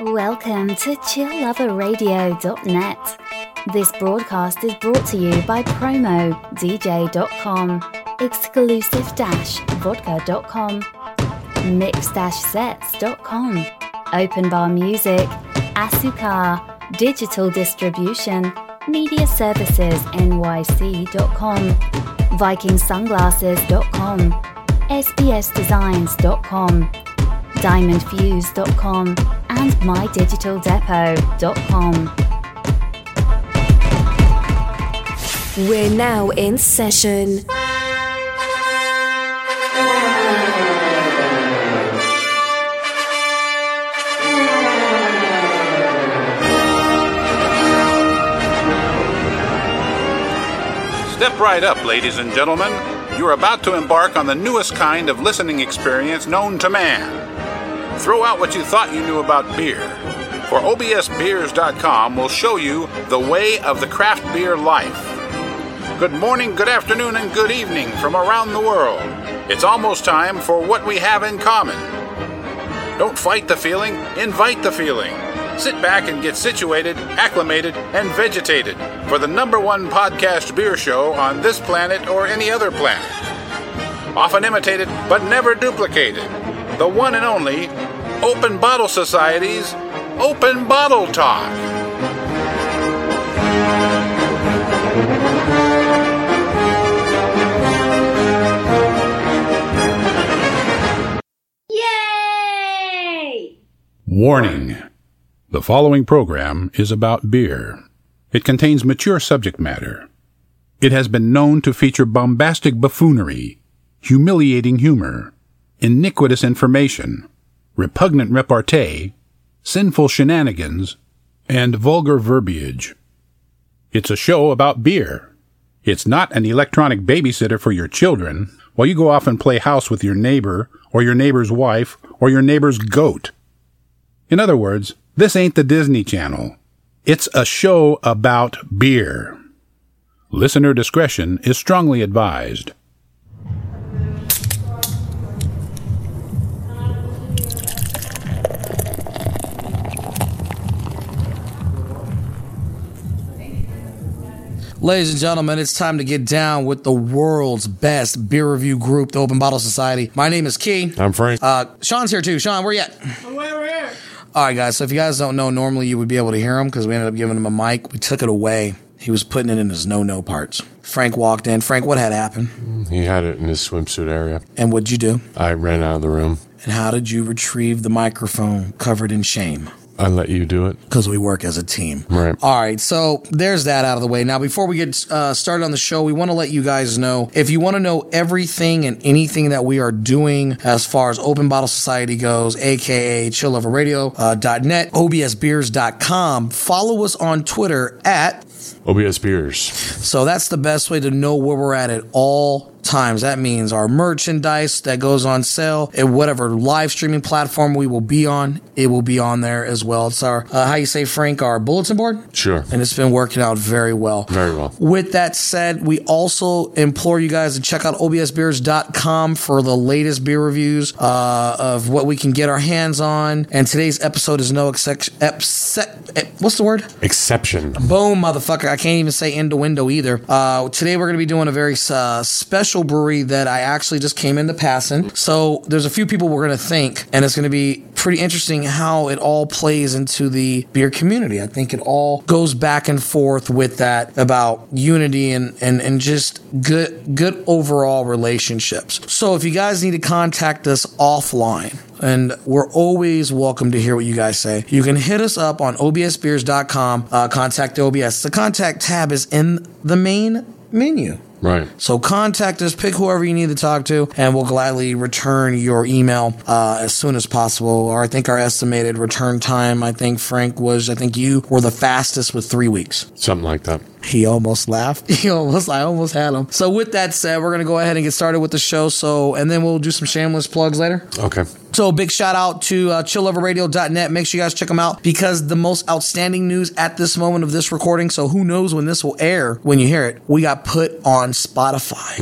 Welcome to chillloverradio.net. This broadcast is brought to you by PromoDJ.com, Exclusive-Vodka.com, Mix-Sets.com, Open Bar Music, Asukar, Digital Distribution, Media Services NYC.com, VikingSunglasses.com, SBSDesigns.com, DiamondFuse.com, and MyDigitalDepot.com. We're now in session. Step right up, ladies and gentlemen. You're about to embark on the newest kind of listening experience known to man. Throw out what you thought you knew about beer, for OBSBeers.com will show you the way of the craft beer life. Good morning, good afternoon, and good evening from around the world. It's almost time for what we have in common. Don't fight the feeling, invite the feeling. Sit back and get situated, acclimated, and vegetated for the #1 podcast beer show on this planet or any other planet. Often imitated, but never duplicated. The one and only Open Bottle Society's Open Bottle Talk. Yay! Warning. The following program is about beer. It contains mature subject matter. It has been known to feature bombastic buffoonery, humiliating humor, iniquitous information, repugnant repartee, sinful shenanigans, and vulgar verbiage. It's a show about beer. It's not an electronic babysitter for your children while you go off and play house with your neighbor or your neighbor's wife or your neighbor's goat. In other words, this ain't the Disney Channel. It's a show about beer. Listener discretion is strongly advised. Ladies and gentlemen, it's time to get down with the world's best beer review group, the Open Bottle Society. My name is Key. I'm Frank. Sean's here too. Sean, where you at? I'm way over here. All right, guys. So if you guys don't know, normally you would be able to hear him because we ended up giving him a mic. We took it away. He was putting it in his no-no parts. Frank walked in. Frank, what had happened? He had it in his swimsuit area. And what'd you do? I ran out of the room. And how did you retrieve the microphone covered in shame? I let you do it. Because we work as a team. Right. All right, so there's that out of the way. Now, before we get started on the show, we want to let you guys know, if you want to know everything and anything that we are doing as far as Open Bottle Society goes, a.k.a. chillloverradio.net, obsbeers.com, follow us on Twitter at OBS Beers. So that's the best way to know where we're at all times. That means our merchandise that goes on sale at whatever live streaming platform we will be on, it will be on there as well. It's our, how you say, Frank, our bulletin board? Sure. And it's been working out very well. Very well. With that said, we also implore you guys to check out obsbeers.com for the latest beer reviews of what we can get our hands on. And today's episode is no exception. What's the word? Exception. Boom, motherfucker. I can't even say innuendo either. Today we're going to be doing a very special brewery that I actually just came into passing. So there's a few people we're going to thank, and it's going to be pretty interesting how it all plays into the beer community. I think it all goes back and forth with that about unity and just good overall relationships. So if you guys need to contact us offline, and we're always welcome to hear what you guys say, you can hit us up on obsbeers.com, contact OBS. The contact tab is in the main menu. Right. So contact us, pick whoever you need to talk to, and we'll gladly return your email as soon as possible. Or I think our estimated return time, I think you were the fastest with 3 weeks. Something like that. He almost laughed. I almost had him. So with that said, we're going to go ahead and get started with the show. And then we'll do some shameless plugs later. Okay. So big shout out to chilloverradio.net. Make sure you guys check them out because the most outstanding news at this moment of this recording, so who knows when this will air when you hear it, we got put on Spotify.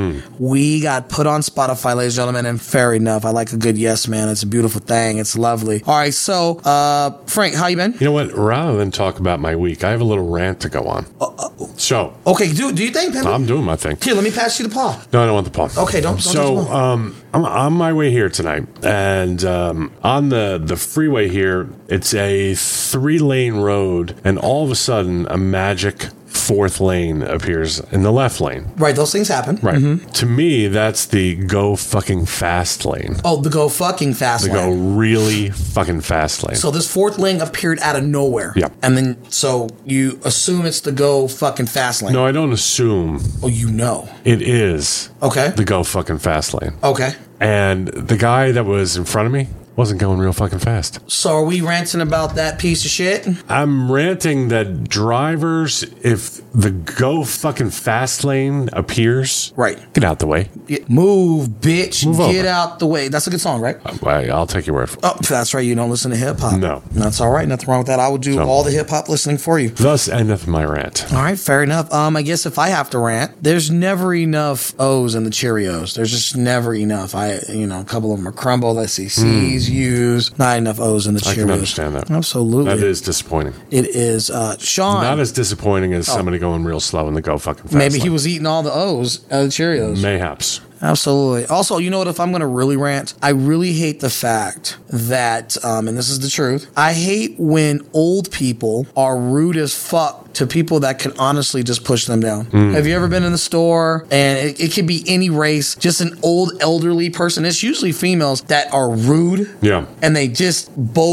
We got put on Spotify, ladies and gentlemen, and fair enough. I like a good yes, man. It's a beautiful thing. It's lovely. All right, so Frank, how you been? You know what? Rather than talk about my week, I have a little rant to go on. So, Okay, do you think, Pimp? I'm doing my thing. Here, let me pass you the paw. No, I don't want the paw. Okay, don't So, touch the paw. I'm on my way here tonight, and on the freeway here, it's a 3-lane road, and all of a sudden, a magic 4th lane appears in the left lane. Right, those things happen. Right. To me, that's the go fucking fast lane. Oh, the go fucking fast The lane. go really fucking fast lane. So this 4th lane appeared out of nowhere. Yep. And then, so you assume it's the go fucking fast lane. No, I don't assume. Oh, you know. It is Okay. the go fucking fast lane. Okay. And the guy that was in front of me wasn't going real fucking fast. So are we ranting about that piece of shit? I'm ranting that drivers, if the go fucking fast lane appears, Right. get out the way. Move, bitch. Move Get over. out the way. That's a good song, right? I'll take your word for it. Oh, that's right. You don't listen to hip hop. No. That's all right. Nothing wrong with that. I will do So- all the hip hop listening for you. Thus endeth my rant. All right, fair enough. I guess if I have to rant, there's never enough O's in the Cheerios. There's just never enough. A couple of them are crumbled. SECs used. Not enough O's in the Cheerios. I can understand that. Absolutely. That is disappointing. It is. Sean. Not as disappointing as somebody going real slow in the go fucking fast Maybe he lane. was eating all the O's out of the Cheerios. Mayhaps. Absolutely. Also, you know what? If I'm going to really rant, I really hate the fact that, and this is the truth, I hate when old people are rude as fuck to people that can honestly just push them down. Have you ever been in the store and it could be any race, just an old elderly person? It's usually females that are rude. Yeah. And they just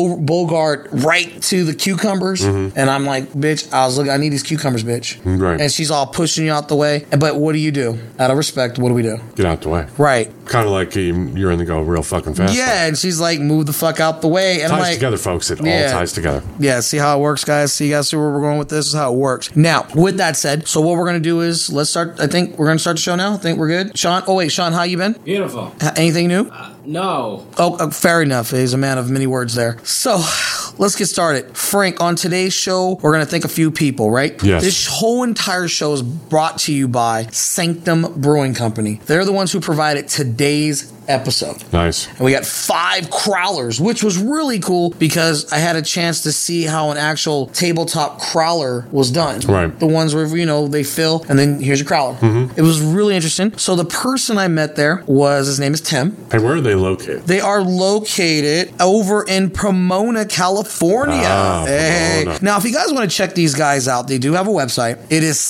bogart right to the cucumbers. And I'm like, bitch, I need these cucumbers, bitch. Right. And she's all pushing you out the way. But what do? Out of respect, what do we do? Get out the way. Right. Kind of like you're in the go real fucking fast lane. Yeah, and she's like, move the fuck out the way. And Ties I'm like, together, folks. It all Yeah. ties together. yeah, see how it works, guys? See, you guys see where we're going with this? This is how it works. Now, with that said, so what we're going to do is, let's start. I think we're going to start the show now. I think we're good. Sean, Sean, how you been? Beautiful. Anything new? No. Oh, fair enough. He's a man of many words there. So, let's get started. Frank, on today's show, we're going to thank a few people, right? Yes. This whole entire show is brought to you by Sanctum Brewing Company. They're the ones who provided today's episode. Nice. And we got 5 crowlers, which was really cool because I had a chance to see how an actual tabletop crowler was done. Right. The ones where, they fill and then here's your crowler. It was really interesting. So the person I met there his name is Tim. Hey, where are they located? They are located over in Pomona, California. Pomona. Now, if you guys want to check these guys out, they do have a website. It is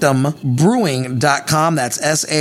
sanctumbrewing.com. That's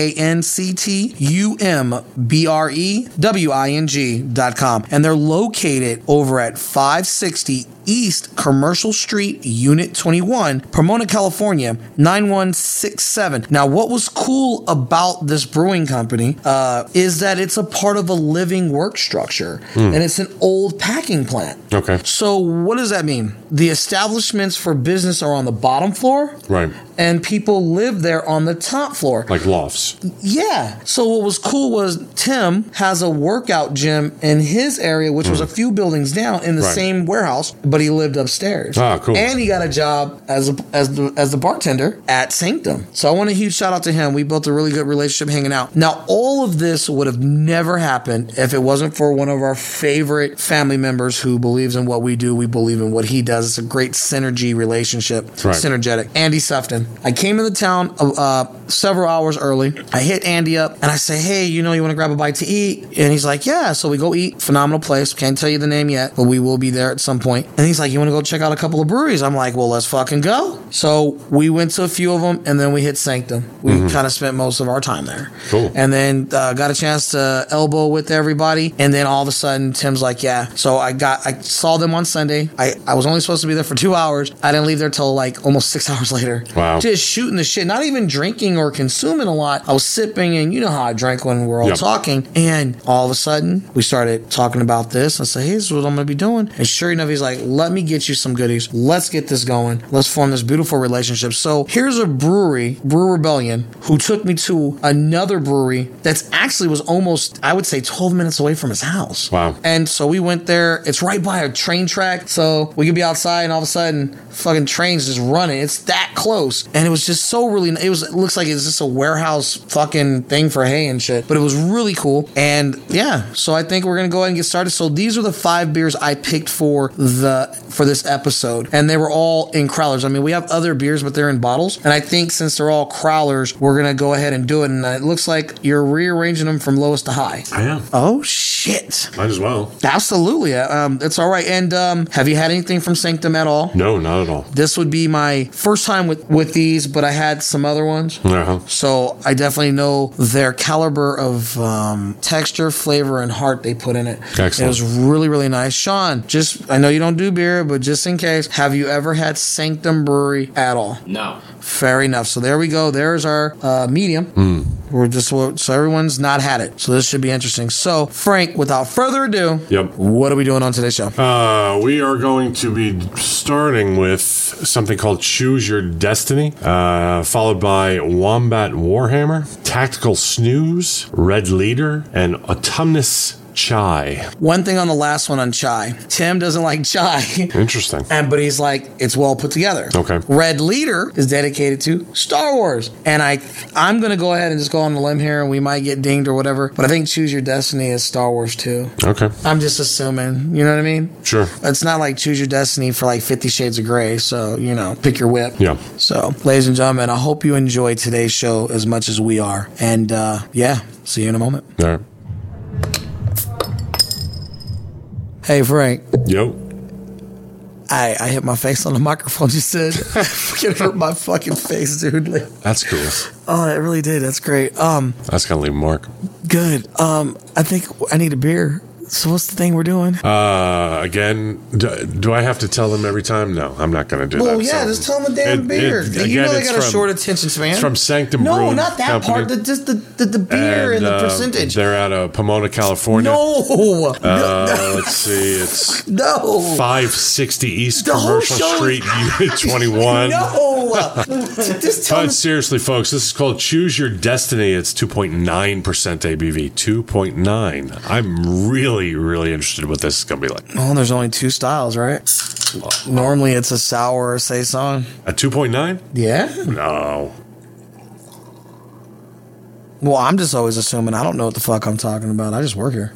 SANCTUMBREWING.com. And they're located over at 560 East Commercial Street, Unit 21, Pomona, California, 9167. Now, what was cool about this brewing company is that it's a part of a living work structure, and it's an old packing plant. Okay. So what does that mean? The establishments for business are on the bottom floor, Right. and people live there on the top floor. Like lofts. Yeah. So what was cool was Tim has a workout gym in his area, which was a few buildings down in the Right. same warehouse, but he lived upstairs. Ah, cool. And he got a job as the bartender at Sanctum. So I want a huge shout out to him. We built a really good relationship hanging out. Now, all of this would have never happened if it wasn't for one of our favorite family members who believes in what we do. We believe in what he does. It's a great synergy relationship. Right. Synergetic. Andy Sufton. I came into town several hours early. I hit Andy up and I say, hey, you want to grab a bite to eat? And he's like, yeah. So we go eat. Phenomenal place. Can't tell you the name yet, but we will be there at some point. And he's like, you want to go check out a couple of breweries? I'm like, well, let's fucking go. So we went to a few of them and then we hit Sanctum. We kind of spent most of our time there. Cool. And then got a chance to elbow with everybody. And then all of a sudden, Tim's like, yeah. So I saw them on Sunday. I was only supposed to be there for 2 hours. I didn't leave there till like almost 6 hours later. Wow. Just shooting the shit, not even drinking or consuming a lot. I was sipping, and you know how I drank when we're all talking. And all of a sudden, we started talking about this. I said, hey, this is what I'm going to be doing. And sure enough, he's like, let me get you some goodies. Let's get this going. Let's form this beautiful relationship. So here's a brewery, Brew Rebellion, who took me to another brewery that's actually was almost, I would say, 12 minutes away from his house. Wow. And so we went there. It's right by a train track. So we could be outside and all of a sudden fucking trains just running. It's that close. And it was just so really, it looks like it's just a warehouse fucking thing for hay and shit. But it was really cool. And yeah, so I think we're going to go ahead and get started. So these are the 5 beers I picked for this episode. And they were all in crowlers. I mean, we have other beers, but they're in bottles. And I think since they're all crowlers, we're going to go ahead and do it. And it looks like you're rearranging them from lowest to high. I am. Oh, shit. Might as well. Absolutely. It's all right. And have you had anything from Sanctum at all? No, not at all. This would be my first time with these, but I had some other ones. Uh-huh. So I definitely know their caliber of texture, flavor, and heart they put in it. Excellent. It was really, really nice. Sean, I know you don't do beer, but just in case, have you ever had Sanctum Brewery at all? No. Fair enough. So there we go. There's our medium. We're just so everyone's not had it. So this should be interesting. So Frank, without further ado, Yep. What are we doing on today's show? We are going to be starting with something called Choose Your Destiny, followed by Wombat Warhammer, Tactical Snooze, Red Leader, and Autumnus Chai. One thing on the last one on chai. Tim doesn't like chai. Interesting. But he's like, it's well put together. Okay. Red Leader is dedicated to Star Wars. And I'm going to go ahead and just go on the limb here, and we might get dinged or whatever. But I think Choose Your Destiny is Star Wars too. Okay. I'm just assuming. You know what I mean? Sure. It's not like Choose Your Destiny for like 50 Shades of Grey. So, pick your whip. Yeah. So, ladies and gentlemen, I hope you enjoy today's show as much as we are. And see you in a moment. All right. Hey, Frank. Yo. I hit my face on the microphone. You said, "Fucking hurt my fucking face, dude." That's cool. Oh, it really did. That's great. That's gonna leave a mark. Good. I think I need a beer. So what's the thing we're doing? Again, do I have to tell them every time? No, I'm not going to do that. Well, yeah, just tell them the damn beer. You know they got a short attention span. It's from Sanctum No, Brewing not that Company. part. Just the beer and the percentage. They're out of Pomona, California. No. Let's see. It's No. 560 East The whole Commercial show Street, Unit 21. No. Just tell But them. seriously, folks, this is called Choose Your Destiny. It's 2.9% ABV. 2.9. I'm really, really interested in what this is going to be like. Oh, there's only 2 styles, right? Normally it's a sour or saison. A 2.9? Yeah. No. Well, I'm just always assuming I don't know what the fuck I'm talking about. I just work here.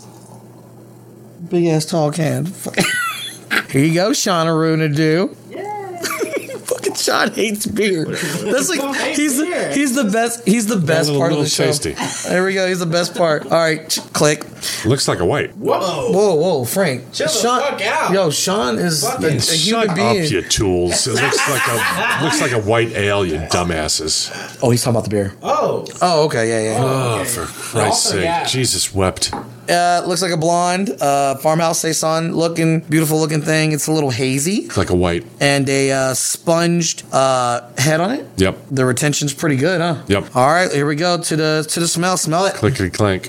Big ass tall can. Here you go, Sean Aruna-do. Fucking Sean hates beer. That's like he's the best. He's the best A part of little the show. tasty. There we go. He's the best part. All right, click. Looks like a white. Whoa, Frank. Chill the Sean, fuck out. Yo, Sean is a human Shut being. up, you tools. It looks like a white ale, you dumbasses. Oh, he's talking about the beer. Oh. Oh, okay, yeah. Oh, for Christ's sake. yeah. Jesus wept. Looks like a blonde farmhouse saison looking, beautiful looking thing. It's a little hazy It's like a white. and a sponged head on it. Yep. The retention's pretty good, huh? Yep. All right, here we go to the smell. Smell it. Clickety clank.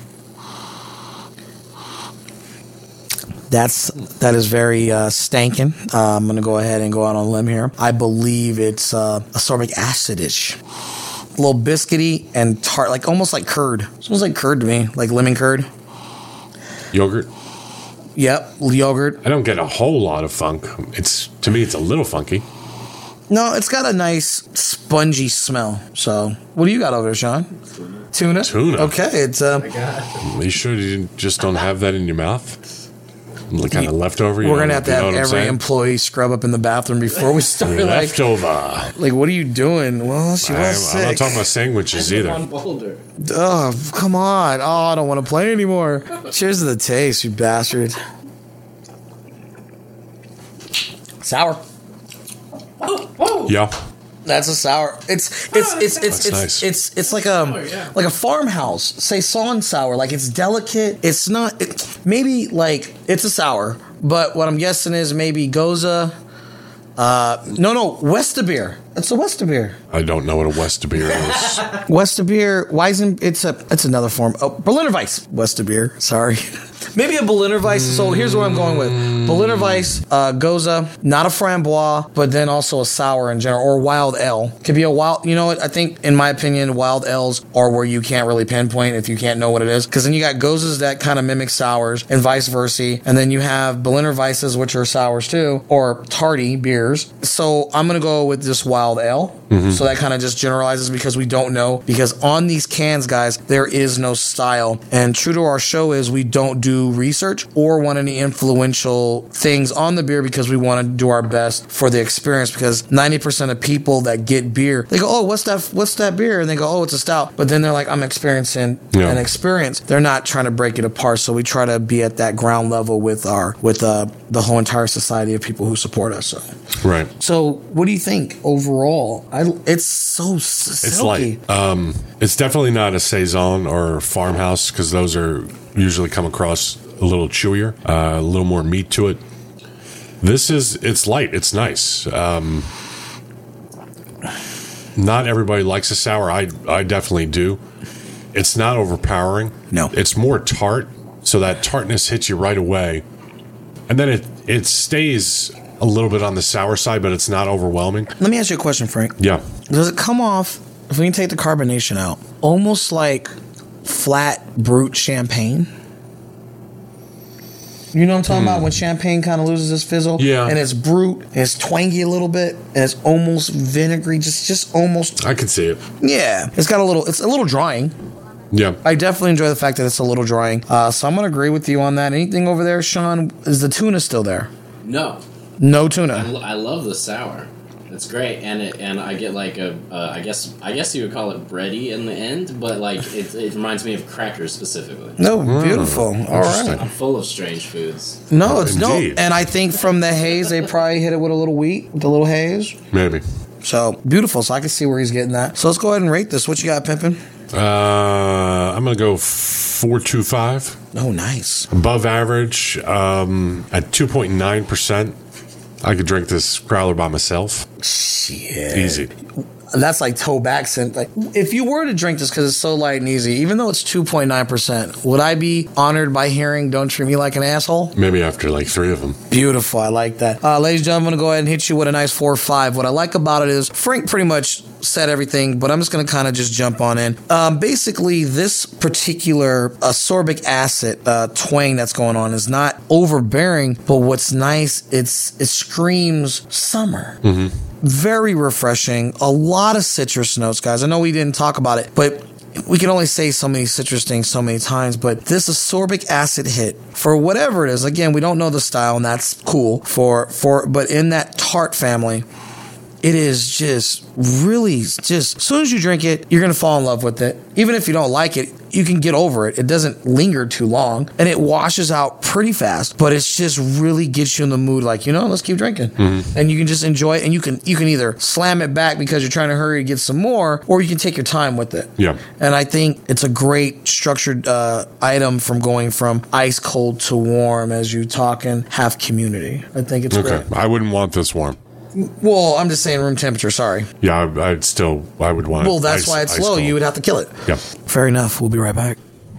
That is very stankin'. I'm gonna go ahead and go out on a limb here. I believe it's ascorbic acid-ish. A little biscuity and tart, like almost like curd. Smells like curd to me, like lemon curd. Yogurt. Yep, yogurt. I don't get a whole lot of funk. To me, it's a little funky. No, it's got a nice spongy smell. So, what do you got over there, Sean? Tuna. Tuna. Okay, it's Are you sure you just don't have that in your mouth? Like kind of leftover? we're gonna have to have every employee scrub up in the bathroom before we start. Leftover. Like, what are you doing? Well, she was sick. I'm not talking about sandwiches either. One boulder. Oh, come on. Oh, I don't want to play anymore. Cheers to the taste, you bastard. Sour. Yeah. That's a sour. It's nice. like a farmhouse saison sour. Like, it's delicate. It's not maybe like it's a sour, but what I'm guessing is maybe Goza No, Westerbier. It's a Westerbier. I don't know what a Westerbier is. Westerbier, Weizen, it's another form. Oh, Berliner Weiss. Westerbier, sorry. Maybe a Berliner Weiss. So here's what I'm going with. Berliner Weiss, Goza, not a Framboise, but then also a sour in general, or wild ale. Could be a wild, you know what? I think, in my opinion, wild ales are where you can't really pinpoint if you can't know what it is. Because then you got Gozas that kind of mimic sours and vice versa. And then you have Berliner Weisses, which are sours too, or tardy beers. So I'm going to go with this wild ale. So that kind of just generalizes because we don't know. Because on these cans, guys, there is no style. And true to our show is we don't do research or want any influential things on the beer because we want to do our best for the experience. Because 90% of people that get beer, they go, oh, what's that beer? And they go, oh, it's a stout. But then they're like, I'm experiencing an experience. They're not trying to break it apart. So we try to be at that ground level with the whole entire society of people who support us. So. Right. So what do you think overall? It's so silky. It's light. It's definitely not a Saison or Farmhouse because those are usually come across a little chewier, a little more meat to it. It's light. It's nice. Not everybody likes a sour. I definitely do. It's not overpowering. No. It's more tart, so that tartness hits you right away. And then it stays a little bit on the sour side, but it's not overwhelming. Let me ask you a question, Frank. Yeah. Does it come off, if we can take the carbonation out, almost like flat brut champagne? You know what I'm talking about? When champagne kind of loses its fizzle? Yeah. And it's brut, and it's twangy a little bit, and it's almost vinegary, just almost. I can see it. Yeah. It's a little drying. Yeah. I definitely enjoy the fact that it's a little drying. So I'm going to agree with you on that. Anything over there, Sean? Is the tuna still there? No. No tuna. I love the sour. It's great, and I get like I guess you would call it bready in the end, but like it reminds me of crackers specifically. No, beautiful. All right. I'm full of strange foods. No, it's Indeed. no. And I think from the haze, they probably hit it with a little wheat, with a little haze. Maybe. So beautiful. So I can see where he's getting that. So let's go ahead and rate this. What you got, Pimpin'? I'm gonna go 4.25. Oh, nice. Above average. At 2.9%. I could drink this growler by myself. Shit. Easy. That's like toe back scent. Like, if you were to drink this because it's so light and easy, even though it's 2.9%, would I be honored by hearing "Don't Treat Me Like an Asshole"? Maybe after like 3 of them. Beautiful. I like that. Ladies and gentlemen, I'm going to go ahead and hit you with a nice 4 or 5. What I like about it is Frank pretty much said everything, but I'm just going to kind of just jump on in. Basically, this particular ascorbic acid twang that's going on is not overbearing, but what's nice, it screams summer. Mm-hmm. Very refreshing. A lot of citrus notes, guys. I know we didn't talk about it, but we can only say so many citrus things so many times, but this ascorbic acid hit, for whatever it is, again, we don't know the style, and that's cool, but in that tart family, it is just really just, as soon as you drink it, you're going to fall in love with it. Even if you don't like it, you can get over it. It doesn't linger too long, and it washes out pretty fast, but it's just really gets you in the mood, like, let's keep drinking. Mm-hmm. And you can just enjoy it, and you can either slam it back because you're trying to hurry to get some more, or you can take your time with it. Yeah. And I think it's a great structured item from going from ice cold to warm as you talk and have community. I think it's great. I wouldn't want this warm. Well, I'm just saying room temperature, sorry. Yeah, I would want it. Well, that's why it's low. Cold. You would have to kill it. Yeah. Fair enough. We'll be right back.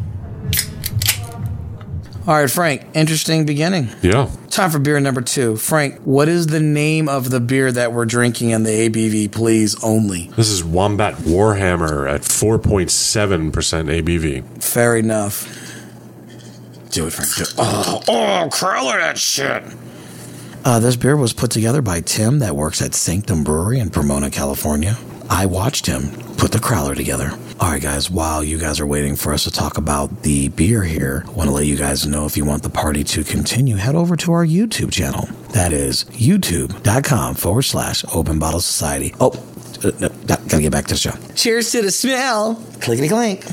All right, Frank, interesting beginning. Yeah. Time for beer number 2. Frank, what is the name of the beer that we're drinking and the ABV, please, only? This is Wombat Warhammer at 4.7% ABV. Fair enough. Do it, Frank. Do it. Oh, crowler that shit. This beer was put together by Tim that works at Sanctum Brewery in Pomona, California. I watched him put the crowler together. All right, guys, while you guys are waiting for us to talk about the beer here, I want to let you guys know if you want the party to continue, head over to our YouTube channel. That is youtube.com/Open Bottle Society. Oh, no, gotta get back to the show. Cheers to the smell. Clickety clink.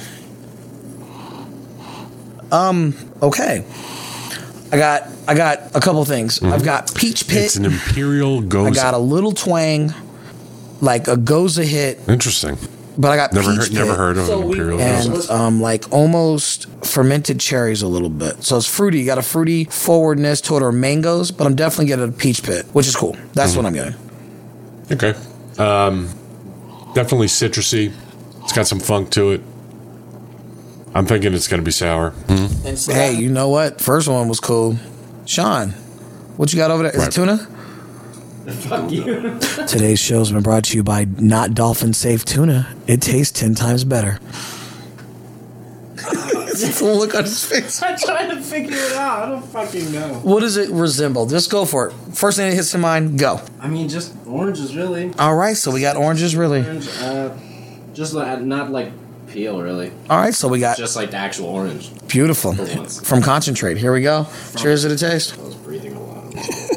Okay. I got a couple things. Mm-hmm. I've got Peach Pit. It's an Imperial Goza. I got a little twang, like a Goza hit. Interesting. but I got Never peach heard, never pit heard of an Imperial Haze. and like almost fermented cherries a little bit. So it's fruity. You got a fruity forwardness to it, or mangoes, but I'm definitely getting a peach pit, which is cool. That's what I'm getting. Okay. Definitely citrusy. It's got some funk to it. I'm thinking it's going to be sour. Hey, you know what? First one was cool. Sean, what you got over there? Is it tuna? Fuck you. Today's show's been brought to you by Not Dolphin Safe Tuna. It tastes 10 times better. Look on his face. I'm trying to figure it out. I don't fucking know. What does it resemble? Just go for it. First thing that hits your mind, go. I mean, just oranges, really. All right, so we got oranges, really. Orange, just not like peel, really. All right, so we got Just like the actual orange. beautiful For once. from concentrate. Here we go. Cheers to the taste. I was breathing a lot.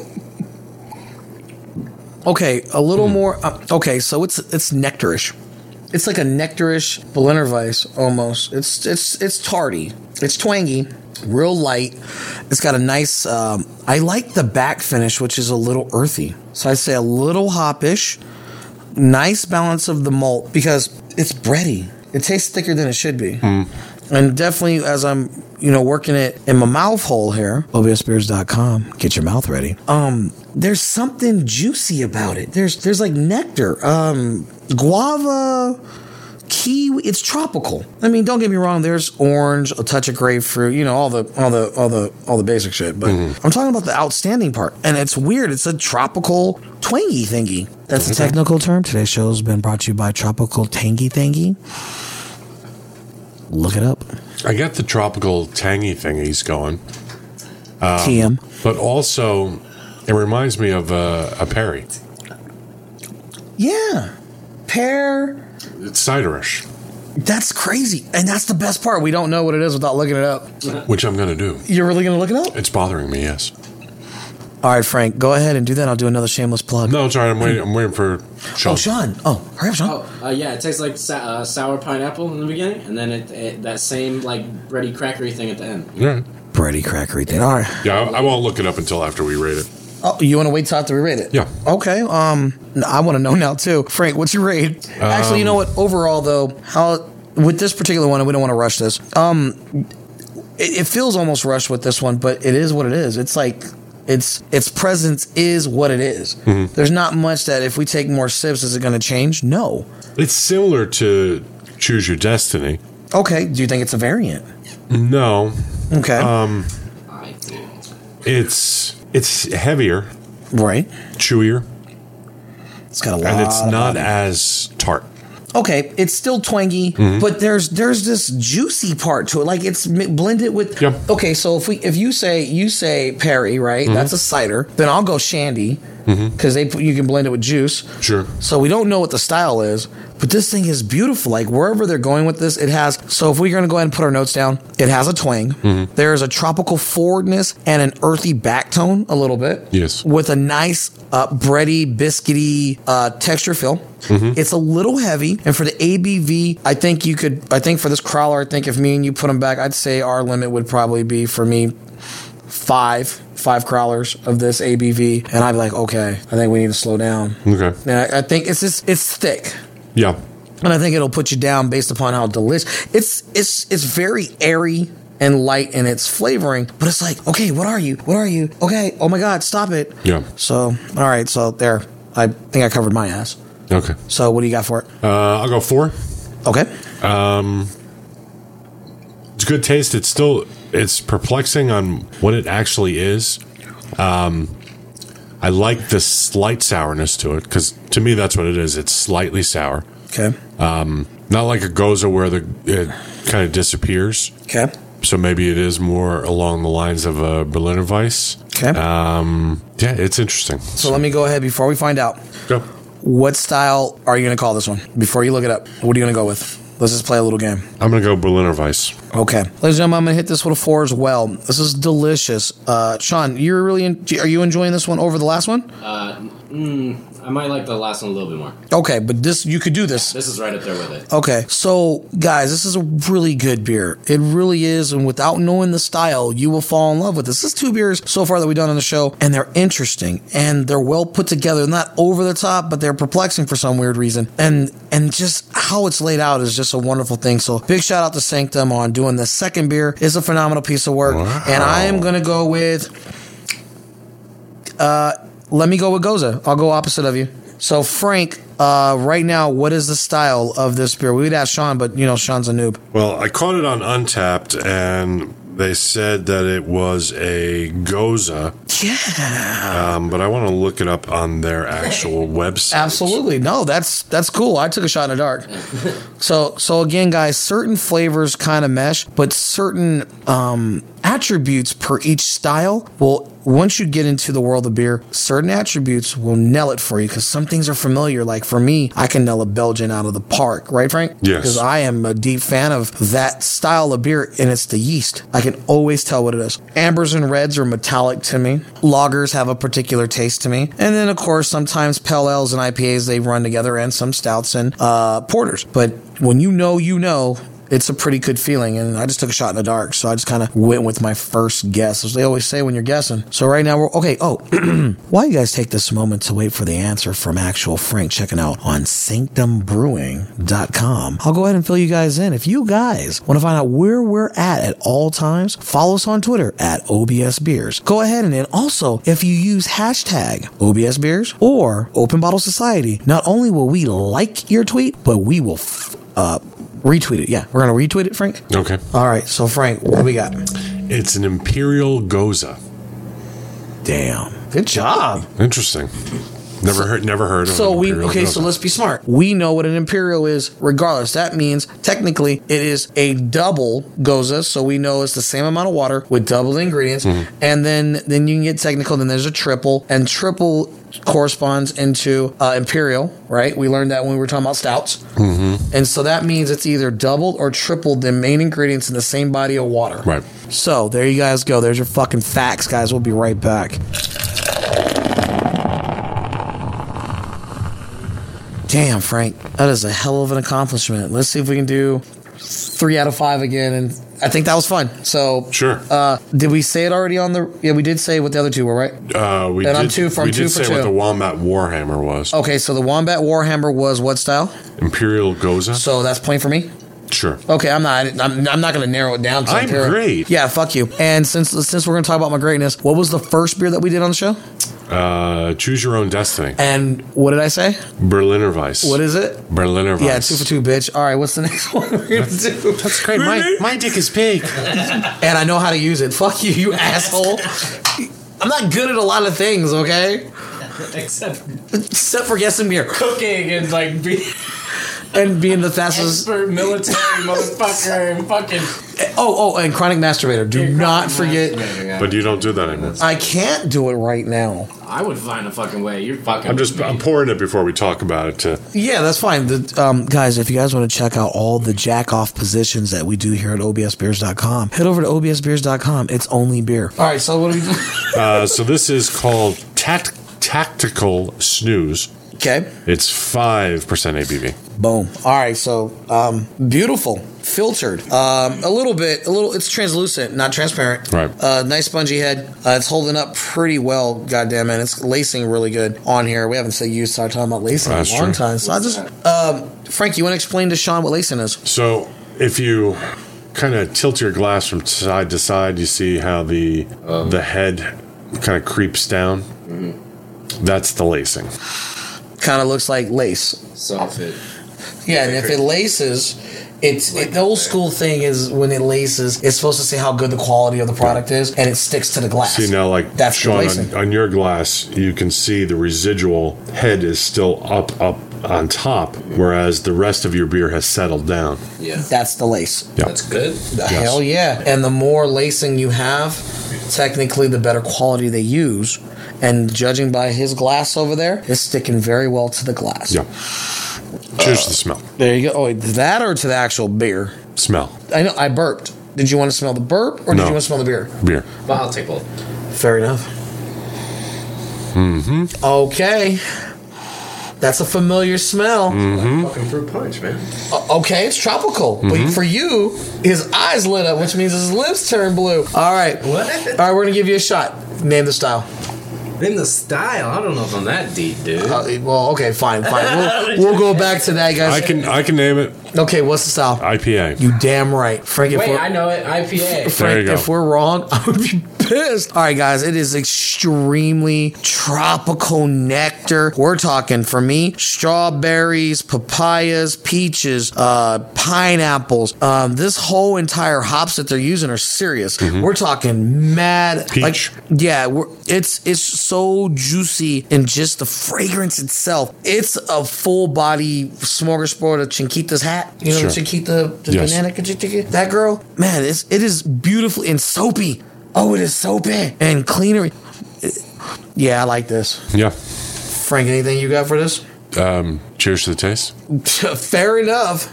Okay, a little more. Okay, so it's nectarish. It's like a nectarish Berliner Weiss almost. It's tarty. It's twangy, real light. It's got a nice. I like the back finish, which is a little earthy. So I'd say a little hoppish. Nice balance of the malt because it's bready. It tastes thicker than it should be. And definitely, as I'm, working it in my mouth hole here, obiaspirits.com, get your mouth ready. There's something juicy about it. There's like nectar, guava, kiwi. It's tropical. I mean, don't get me wrong. There's orange, a touch of grapefruit, all the basic shit. But I'm talking about the outstanding part. And it's weird. It's a tropical twangy thingy. That's a technical term. Today's show has been brought to you by Tropical Tangy Thingy. Look it up. I got the tropical tangy thing he's going. TM. But also, it reminds me of a Perry. Yeah. Pear. It's ciderish, That's crazy. And that's the best part. We don't know what it is without looking it up. which I'm going to do. You're really going to look it up? It's bothering me, yes. All right, Frank, go ahead and do that. I'll do another shameless plug. No, it's all right. I'm waiting for Sean. Oh, Sean. Oh, hurry up, Sean. Yeah, it tastes like sour pineapple in the beginning, and then it that same like bready crackery thing at the end. All right. Bready crackery thing. All right. Yeah, I won't look it up until after we rate it. Oh, you want to wait till after we rate it? Yeah. Okay. I want to know now, too. Frank, what's your rate? Actually, you know what? Overall, though, with this particular one, and we don't want to rush this, it feels almost rushed with this one, but it is what it is. It's like... Its presence is what it is. There's not much that if we take more sips, is it going to change? No. It's similar to Choose Your Destiny. Okay. Do you think it's a variant? No. Okay. I do. It's heavier, right. chewier, It's got a lot. and it's of not body. as tart. Okay, it's still twangy, but there's this juicy part to it. Like it's blended with. Yep. Okay, so if you say Perry, right? That's a cider. Then I'll go Shandy because you can blend it with juice. Sure. So we don't know what the style is, but this thing is beautiful. Like wherever they're going with this, it has. So if we're going to go ahead and put our notes down, it has a twang. There is a tropical forwardness and an earthy back tone, a little bit. Yes. With a nice bready, biscuity texture feel. It's a little heavy, and for the ABV, I think for this crawler, I think if me and you put them back, I'd say our limit would probably be for me five crawlers of this ABV, and I'd be like, okay, I think we need to slow down. Okay. And I think it's thick. Yeah. And I think it'll put you down based upon how delicious. It's very airy and light in its flavoring, but it's like, okay, what are you? Okay, oh my God, stop it. Yeah. So, all right, so there. I think I covered my ass. Okay. So what do you got for it? I'll go 4. Okay. It's a good taste. It's perplexing on what it actually is. I like the slight sourness to it because to me that's what it is. It's slightly sour. Okay. Not like a Goza where it kind of disappears. Okay. So maybe it is more along the lines of a Berliner Weiss. Okay. Yeah, it's interesting. So let me go ahead before we find out. Go. What style are you going to call this one? Before you look it up, what are you going to go with? Let's just play a little game. I'm going to go Berliner Weiss. Okay. Ladies and gentlemen, I'm going to hit this with a 4 as well. This is delicious. Sean, are you enjoying this one over the last one? I might like the last one a little bit more. Okay, but you could do this. This is right up there with it. Okay, so guys, this is a really good beer. It really is, and without knowing the style, you will fall in love with this. This is 2 beers so far that we've done on the show, and they're interesting, and they're well put together. Not over the top, but they're perplexing for some weird reason. And just how it's laid out is just a wonderful thing. So big shout out to Sanctum on doing the second beer. It's a phenomenal piece of work. Wow. And I am going to go with... let me go with Goza. I'll go opposite of you. So, Frank, right now, what is the style of this beer? We would ask Sean, but, Sean's a noob. Well, I caught it on Untapped, and they said that it was a Goza. Yeah. But I want to look it up on their actual website. Absolutely. No, that's cool. I took a shot in the dark. So again, guys, certain flavors kind of mesh, but certain attributes per each style will, once you get into the world of beer, certain attributes will nail it for you because some things are familiar. Like for me, I can nail a Belgian out of the park, right, Frank? Yes. Because I am a deep fan of that style of beer, and it's the yeast. I can always tell what it is. Ambers and reds are metallic to me. Lagers have a particular taste to me. And then, of course, sometimes pale ales and IPAs, they run together, and some stouts and porters. But when you know, it's a pretty good feeling, and I just took a shot in the dark, so I just kind of went with my first guess, as they always say when you're guessing. So right now we're okay. Oh, why you guys take this moment to wait for the answer from actual Frank checking out on sanctumbrewing.com. I'll go ahead and fill you guys in. If you guys want to find out where we're at all times, follow us on Twitter at OBS Beers. Go ahead and also, if you use hashtag OBS Beers or Open Bottle Society, not only will we like your tweet, but we will retweet it. Yeah, we're going to retweet it, Frank? Okay. All right, so Frank, what do we got? It's an Imperial Goza. Damn. Good job. Interesting. Never heard of So an Imperial Goza. so let's be smart. We know what an Imperial is regardless. That means technically it is a double Goza, so we know it's the same amount of water with double the ingredients. Mm-hmm. And then you can get technical, then there's a triple, and triple corresponds into Imperial, right? We learned that when we were talking about stouts. Mm-hmm. And so that means it's either doubled or tripled the main ingredients in the same body of water. Right. So there you guys go. There's your fucking facts, guys. We'll be right back. Damn, Frank, that is a hell of an accomplishment. Let's see if we can do 3 out of 5 again, and I think that was fun. So, Sure. Did we say it already on the? Yeah, we did say what the other 2 were, right? We And did, I'm 2 for we did 2 for say 2. what the Wombat Warhammer was. Okay, so the Wombat Warhammer was what style? Imperial Goza? So that's point for me. Sure. Okay, I'm not going to narrow it down to I'm Imperial. great. Yeah, fuck you. And since we're going to talk about my greatness, what was the first beer that we did on the show? Choose Your Own Destiny. And what did I say? Berliner Weiss. What is it? Berliner Weiss. Yeah, 2 for 2, bitch. All right, what's the next one we're going to do? That's great. My dick is big. And I know how to use it. Fuck you, you asshole. I'm not good at a lot of things, okay? Except For guessing beer. cooking and like And being the fastest. expert military motherfucker and fucking. Oh, and chronic masturbator. Do not forget. But you don't do that anymore. I can't do it right now. I would find a fucking way. You're fucking. I'm pouring it before we talk about it. Yeah, that's fine. Guys, if you guys want to check out all the jack-off positions that we do here at obsbeers.com, head over to obsbeers.com. It's only beer. All right, so what do we do? So this is called Tactical Snooze. Okay. It's 5% ABV. Boom. All right, so beautiful. Filtered. It's translucent, not transparent. Right. Nice spongy head. It's holding up pretty well, goddamn it. It's lacing really good on here. We haven't started talking about lacing in a long time. So Frank, you want to explain to Sean what lacing is? So if you kind of tilt your glass from side to side, you see how the head kind of creeps down. Mm-hmm. That's the lacing. Kind of looks like lace. So if it. Yeah, and if it laces, the old school thing is when it laces, it's supposed to say how good the quality of the product is, and it sticks to the glass. See now, like that's Sean, the lacing. on your glass, you can see the residual head is still up on top, whereas the rest of your beer has settled down. Yeah. That's the lace. Yep. That's good. Hell yeah. And the more lacing you have, technically the better quality they use. And judging by his glass over there, it's sticking very well to the glass. Yeah. Cheers to the smell. There you go. Oh, that or to the actual beer? Smell. I know, I burped. Did you want to smell the burp or did you want to smell the beer? Beer. But I'll take both. Fair enough. Mm-hmm. Okay. That's a familiar smell. Fucking fruit punch, man. Okay, it's tropical. But for you, his eyes lit up, which means his lips turned blue. All right. What? All right, we're going to give you a shot. Name the style. In the style, I don't know if I'm that deep, dude. Well, okay, fine. We'll go back to that, guys. I can name it. Okay, what's the style? IPA. You damn right. Frank, Wait, I know it. IPA. There you go. If we're wrong, I would be pissed. All right, guys, it is extremely tropical nectar. We're talking, for me, strawberries, papayas, peaches, pineapples. This whole entire hops that they're using are serious. We're talking mad. Peach. It's so juicy in just the fragrance itself. It's a full body smorgasbord of Chiquita's hat. You know, Sure. the Chiquita, the Yes. banana. That girl, man, it is beautiful and soapy. Oh, it is soapy and cleaner. Yeah, I like this. Yeah. Frank, anything you got for this? Cheers to the taste. Fair enough.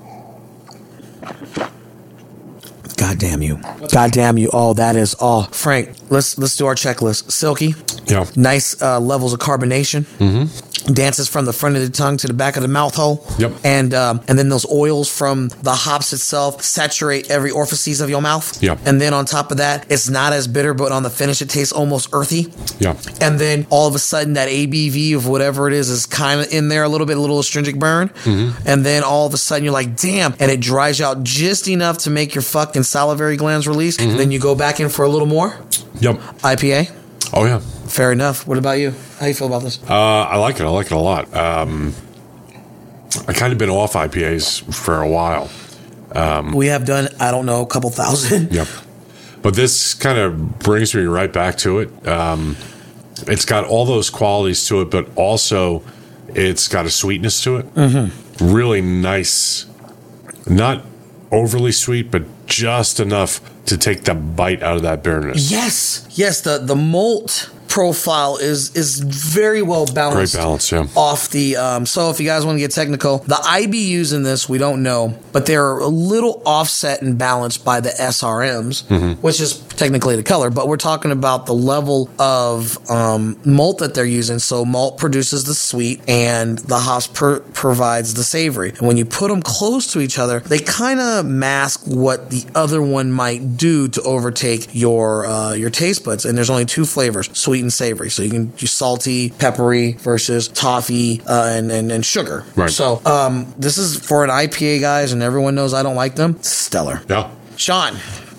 God damn you. God damn you. Oh, that is all. Frank, let's do our checklist. Silky. Yeah. Nice levels of carbonation. Dances from the front of the tongue to the back of the mouth hole. Yep. And then those oils from the hops itself saturate every orifice of your mouth. Yep. And then on top of that, it's not as bitter, but on the finish, it tastes almost earthy. Yeah. And then all of a sudden, that ABV of whatever it is kind of in there a little astringent burn. And then all of a sudden, you're like, damn. And it dries you out just enough to make your fucking salivary glands release. Then you go back in for a little more. Yep. IPA. Oh, yeah. Fair enough. What about you? How you feel about this? I like it. I like it a lot. I kind of been off IPAs for a while. We have done, I don't know, a couple thousand. Yep. But this kind of brings me right back to it. It's got all those qualities to it, but also it's got a sweetness to it. Really nice. Not overly sweet, but just enough to take the bite out of that bitterness. Yes. The malt profile is very well balanced. Great balance, yeah. Off the so if you guys want to get technical, the IBUs in this we don't know, but they're a little offset and balanced by the SRMs, which is technically the color, but we're talking about the level of malt that they're using. So malt produces the sweet and the hops provides the savory. And when you put them close to each other, they kind of mask what the other one might do to overtake your taste buds. And there's only two flavors, sweet and savory. So you can do salty, peppery versus toffee and sugar. Right. So this is for an IPA, guys, and everyone knows I don't like them. Stellar. Yeah. Sean.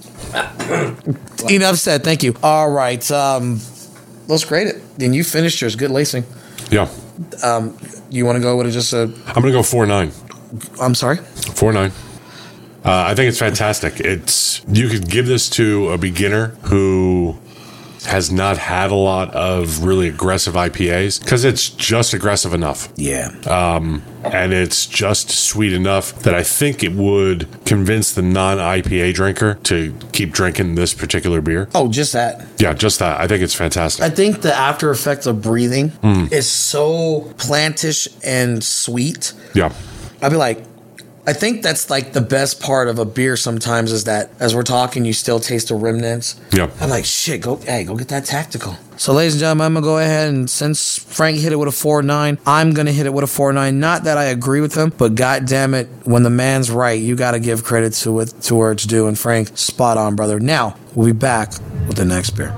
Enough said. Thank you. All right. Let's grade it. And you finished yours. Good lacing. Yeah. You want to go with just a... I'm going to go 4.9. I'm sorry? 4.9. I think it's fantastic. You could give this to a beginner who has not had a lot of really aggressive IPAs because it's just aggressive enough. Yeah. And it's just sweet enough that I think it would convince the non-IPA drinker to keep drinking this particular beer. Oh, just that. Yeah, just that. I think it's fantastic. I think the after effects of breathing is so plantish and sweet. Yeah. I'd be like, I think that's like the best part of a beer sometimes is that as we're talking, you still taste the remnants. Yeah. I'm like, shit, go get that tactical. So, ladies and gentlemen, I'm going to go ahead and since Frank hit it with a 4.9, I'm going to hit it with a 4.9. Not that I agree with him, but God damn it, when the man's right, you got to give credit to where it's due. And Frank, spot on, brother. Now, we'll be back with the next beer.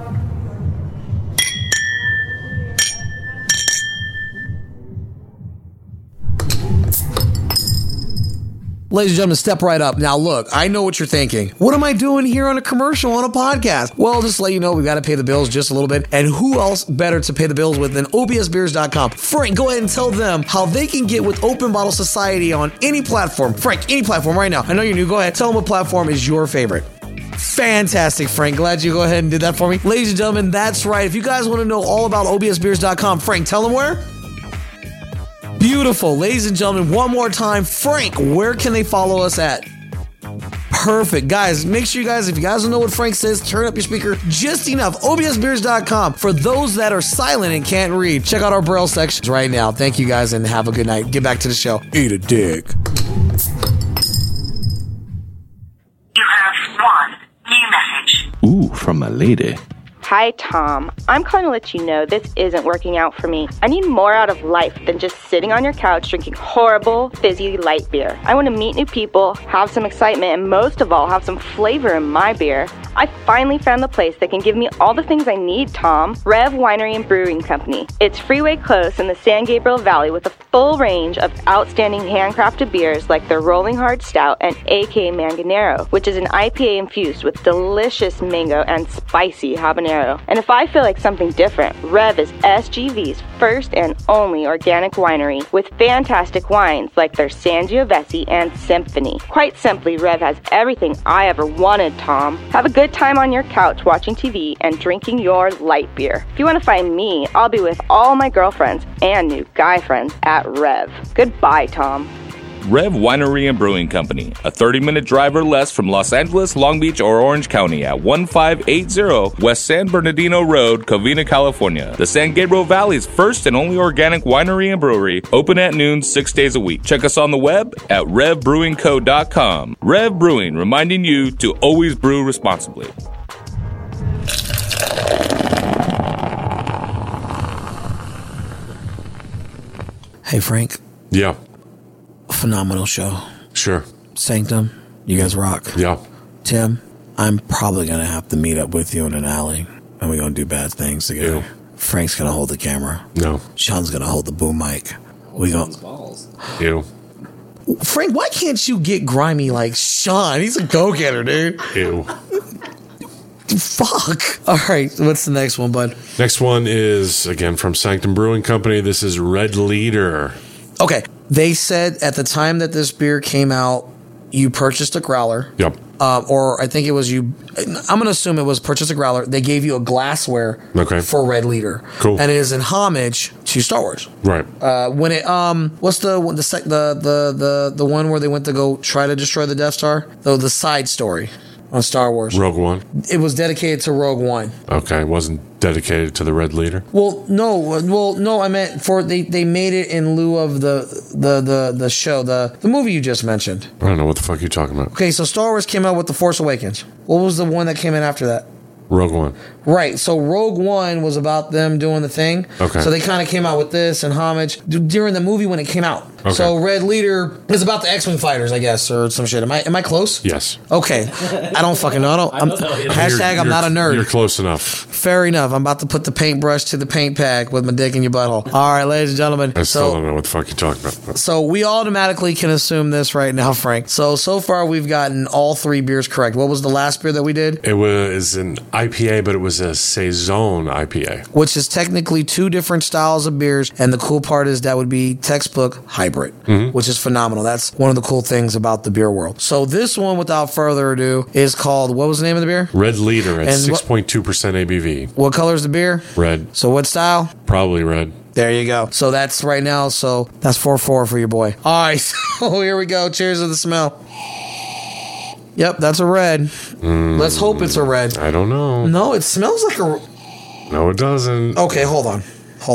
Ladies and gentlemen, step right up. Now, look, I know what you're thinking. What am I doing here on a commercial on a podcast? Well, just to let you know, we've got to pay the bills just a little bit. And who else better to pay the bills with than obsbeers.com? Frank, go ahead and tell them how they can get with Open Bottle Society on any platform. Frank, any platform right now. I know you're new. Go ahead. Tell them what platform is your favorite. Fantastic, Frank. Glad you go ahead and did that for me. Ladies and gentlemen, that's right. If you guys want to know all about obsbeers.com, Frank, tell them where? Beautiful. Ladies and gentlemen, one more time. Frank, where can they follow us at? Perfect. Guys, make sure you guys, if you guys don't know what Frank says, turn up your speaker just enough. obsbeers.com. For those that are silent and can't read, check out our Braille sections right now. Thank you guys and have a good night. Get back to the show. Eat a dick. You have one new message. Ooh, from a lady. Hi, Tom. I'm calling to let you know this isn't working out for me. I need more out of life than just sitting on your couch drinking horrible, fizzy light beer. I want to meet new people, have some excitement, and most of all, have some flavor in my beer. I finally found the place that can give me all the things I need, Tom. Rev Winery and Brewing Company. It's freeway close in the San Gabriel Valley with a full range of outstanding handcrafted beers like their Rolling Hard Stout and AK Manganero, which is an IPA infused with delicious mango and spicy habanero. And if I feel like something different, Rev is SGV's first and only organic winery with fantastic wines like their Sangiovese and Symphony. Quite simply, Rev has everything I ever wanted, Tom. Have a good time on your couch watching TV and drinking your light beer. If you want to find me, I'll be with all my girlfriends and new guy friends at Rev. Goodbye, Tom. Rev Winery and Brewing Company, a 30-minute drive or less from Los Angeles, Long Beach, or Orange County at 1580 West San Bernardino Road, Covina, California. The San Gabriel Valley's first and only organic winery and brewery, open at noon 6 days a week. Check us on the web at revbrewingco.com. Rev Brewing, reminding you to always brew responsibly. Hey, Frank. Yeah. Phenomenal show. Sure. Sanctum, you guys rock. Yeah. Tim, I'm probably going to have to meet up with you in an alley, and we're going to do bad things together. Ew. Frank's going to hold the camera. No. Sean's going to hold the boom mic. We going balls. Ew. Frank, why can't you get grimy like Sean? He's a go-getter, dude. Ew. Fuck. All right, what's the next one, bud? Next one is, again, from Sanctum Brewing Company. This is Red Leader. Okay. They said at the time that this beer came out, you purchased a growler. Yep. Or I think it was you. I'm going to assume it was purchase a growler. They gave you a glassware for Red Leader. Cool. And it is in homage to Star Wars. Right. When it what's the one where they went to go try to destroy the Death Star? The side story on Star Wars. Rogue One. It was dedicated to Rogue One. Okay, it wasn't dedicated to the Red Leader. Well, no. I meant they made it in lieu of the show, the movie you just mentioned. I don't know what the fuck you're talking about. Okay, so Star Wars came out with The Force Awakens. What was the one that came in after that? Rogue One. Right, so Rogue One was about them doing the thing. Okay. So they kind of came out with this in homage during the movie when it came out. Okay. So Red Leader is about the X-Wing fighters, I guess, or some shit. Am I close? Yes. Okay. I don't fucking know. I'm not a nerd. You're close enough. Fair enough. I'm about to put the paintbrush to the paint pack with my dick in your butthole. All right, ladies and gentlemen. I still don't know what the fuck you're talking about. So we automatically can assume this right now, Frank. So far we've gotten all three beers correct. What was the last beer that we did? It was an IPA, but it was a Saison IPA. Which is technically two different styles of beers, and the cool part is that would be textbook hybrid, which is phenomenal. That's one of the cool things about the beer world. So this one, without further ado, is called, what was the name of the beer? Red Leader at And 6.2% ABV. What color is the beer? Red. So what style? Probably red. There you go. So that's right now. So that's 4-4 for your boy. All right. So here we go. Cheers to the smell. Yep, that's a red. Let's hope it's a red. I don't know. No, it smells like a... No, it doesn't. Okay, hold on.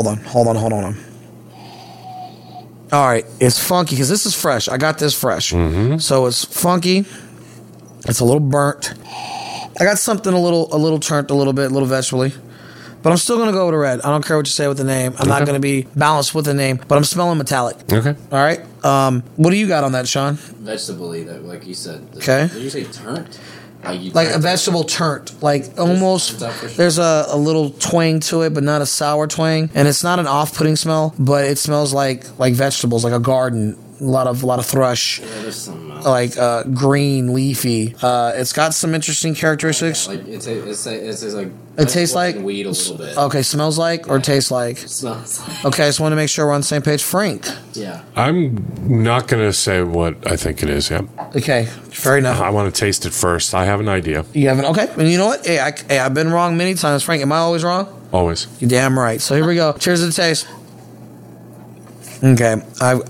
All right, it's funky because this is fresh. I got this fresh. So it's funky. It's a little burnt. I got something a little turned a little bit, a little vegetable-y. But I'm still going to go with a red. I don't care what you say with the name. I'm not going to be balanced with the name, but I'm smelling metallic. Okay. All right. What do you got on that, Sean? Vegetable-y, like you said. Okay. Did you say turnt? Like a vegetable turnt. Like almost, there's a little twang to it, but not a sour twang. And it's not an off-putting smell, but it smells like vegetables, like a garden. A lot of thrush, like green, leafy. It's got some interesting characteristics. Like it tastes like weed a little bit. Okay, smells like or tastes like. Smells like. Okay, I just want to make sure we're on the same page. Frank. Yeah. I'm not going to say what I think it is. Yeah. Okay, fair enough. I want to taste it first. I have an idea. You haven't? Okay, and you know what? Hey, I've been wrong many times. Frank, am I always wrong? Always. You're damn right. So here we go. Cheers to the taste. Okay,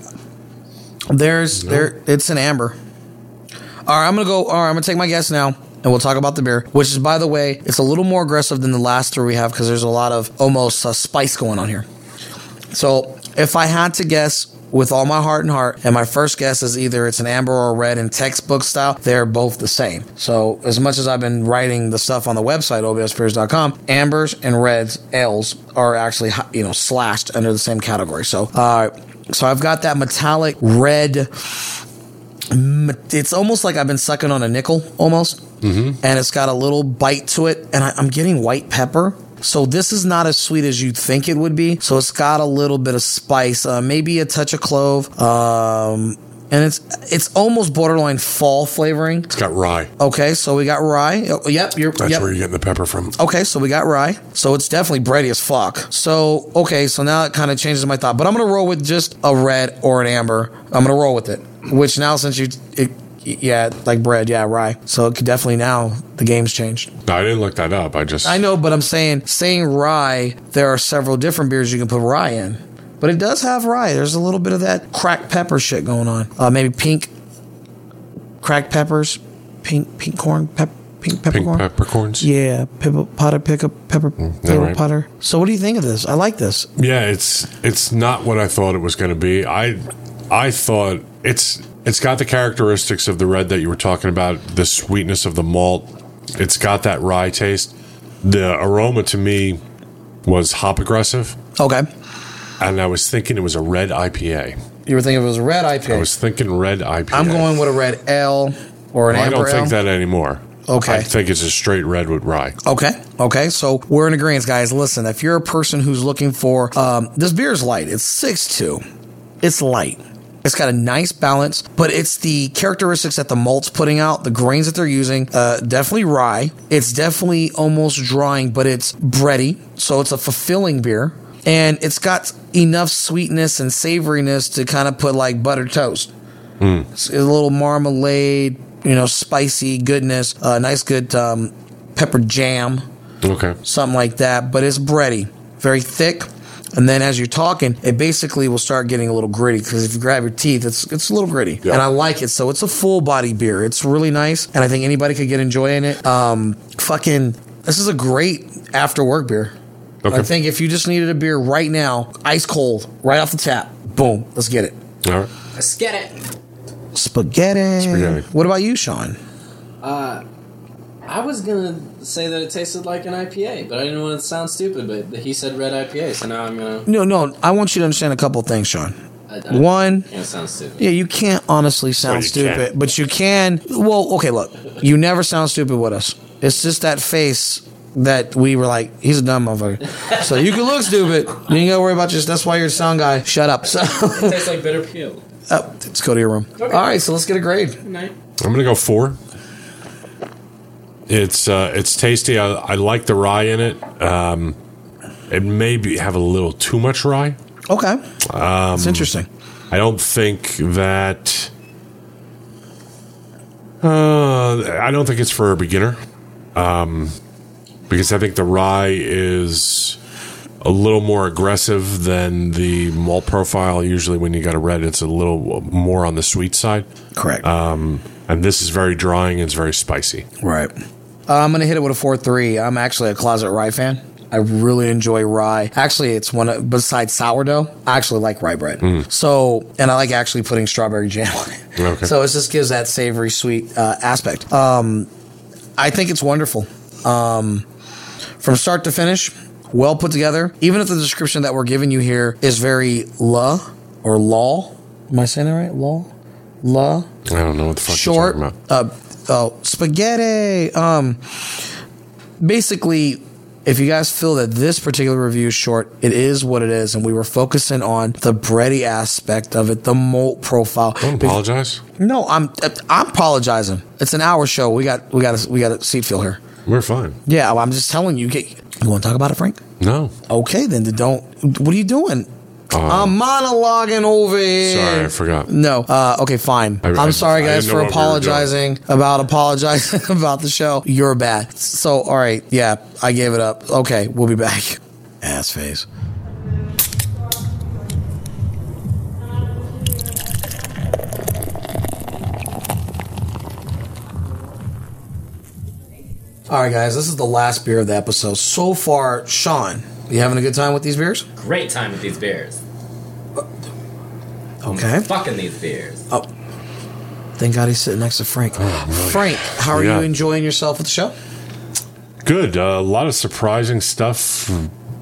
it's an amber. All right, I'm gonna take my guess now, and we'll talk about the beer, which is, by the way, it's a little more aggressive than the last three we have because there's a lot of almost spice going on here. So if I had to guess with all my heart and heart, and my first guess is either it's an amber or a red in textbook style. They're both the same. So as much as I've been writing the stuff on the website, obsbeers.com, ambers and reds, ales, are actually, slashed under the same category. So I've got that metallic red. It's almost like I've been sucking on a nickel, almost. Mm-hmm. And it's got a little bite to it, and I'm getting white pepper. So this is not as sweet as you'd think it would be. So it's got a little bit of spice, maybe a touch of clove, and it's almost borderline fall flavoring. It's got rye. Okay, so we got rye. Oh, yep, That's where you're getting the pepper from. Okay, so we got rye. So it's definitely bready as fuck. So, okay, so now it kind of changes my thought. But I'm going to roll with just a red or an amber. I'm going to roll with it. Which now, since like bread, rye. So it could definitely now, the game's changed. No, I didn't look that up. I know, but I'm saying rye, there are several different beers you can put rye in. But it does have rye. There's a little bit of that cracked pepper shit going on. Maybe pink cracked peppers, pink peppercorns. Yeah, pepper potter. So what do you think of this? I like this. Yeah, it's not what I thought it was going to be. I thought it's got the characteristics of the red that you were talking about, the sweetness of the malt. It's got that rye taste. The aroma to me was hop aggressive. Okay. And I was thinking it was a red IPA. You were thinking it was a red IPA? I was thinking red IPA. I'm going with a red ale or an amber ale. I don't think that anymore. Okay. I think it's a straight red with rye. Okay. So we're in agreement, guys. Listen, if you're a person who's looking for... this beer is light. It's 6.2. It's light. It's got a nice balance, but it's the characteristics that the malt's putting out, the grains that they're using, definitely rye. It's definitely almost drying, but it's bready, so it's a fulfilling beer. And it's got enough sweetness and savoriness to kind of put like buttered toast. It's a little marmalade, spicy goodness, nice good pepper jam. Okay. Something like that, but it's bready, very thick. And then as you're talking, it basically will start getting a little gritty, because if you grab your teeth, it's a little gritty. Yeah. And I like it. So it's a full body beer. It's really nice. And I think anybody could get enjoying it. This is a great after work beer. Okay. I think if you just needed a beer right now, ice cold, right off the tap, boom, let's get it. All right. Let's get it. Spaghetti. What about you, Sean? I was going to say that it tasted like an IPA, but I didn't want to sound stupid, but he said red IPA, so now I'm going to... No, I want you to understand a couple of things, Sean. One... Can't sound stupid. Yeah, you can't honestly sound stupid, but you can... Well, okay, look. You never sound stupid with us. It's just that face that we were like, he's a dumb motherfucker. So you can look stupid. You ain't got to worry about just... That's why you're a sound guy. Shut up. So, it tastes like bitter peel. Let's go to your room. Okay. All right, so let's get a grade. Good night. I'm going to go 4. It's tasty. I like the rye in it. It may have a little too much rye. Okay. That's interesting. I don't think that... I don't think it's for a beginner. Because I think the rye is a little more aggressive than the malt profile. Usually when you got a red, it's a little more on the sweet side. Correct. And this is very drying and it's very spicy. Right. I'm going to hit it with a 4.3. I'm actually a closet rye fan. I really enjoy rye. Actually, it's besides sourdough, I actually like rye bread. So, and I like actually putting strawberry jam on it. Okay. So it just gives that savory, sweet aspect. I think it's wonderful. From start to finish, well put together. Even if the description that we're giving you here is very law. Am I saying that right? La. I don't know what the fuck short, you're talking about. Spaghetti. Basically, if you guys feel that this particular review is short, it is what it is, and we were focusing on the bready aspect of it, the malt profile. Don't apologize. No, I'm apologizing. It's an hour show. We got a seat fill here. We're fine. Yeah, well, I'm just telling you. You want to talk about it, Frank? No. Okay, then don't. What are you doing? I'm monologuing over here. Sorry, I forgot. No. Okay, fine. I'm sorry, guys, for apologizing about the show. You're bad. So, all right. Yeah, I gave it up. Okay, we'll be back. Ass face. All right, guys, this is the last beer of the episode. So far, Sean, you having a good time with these beers? Great time with these beers. Okay. I'm fucking these beers. Oh, thank God he's sitting next to Frank. Frank, how are you enjoying yourself with the show? Good. A lot of surprising stuff.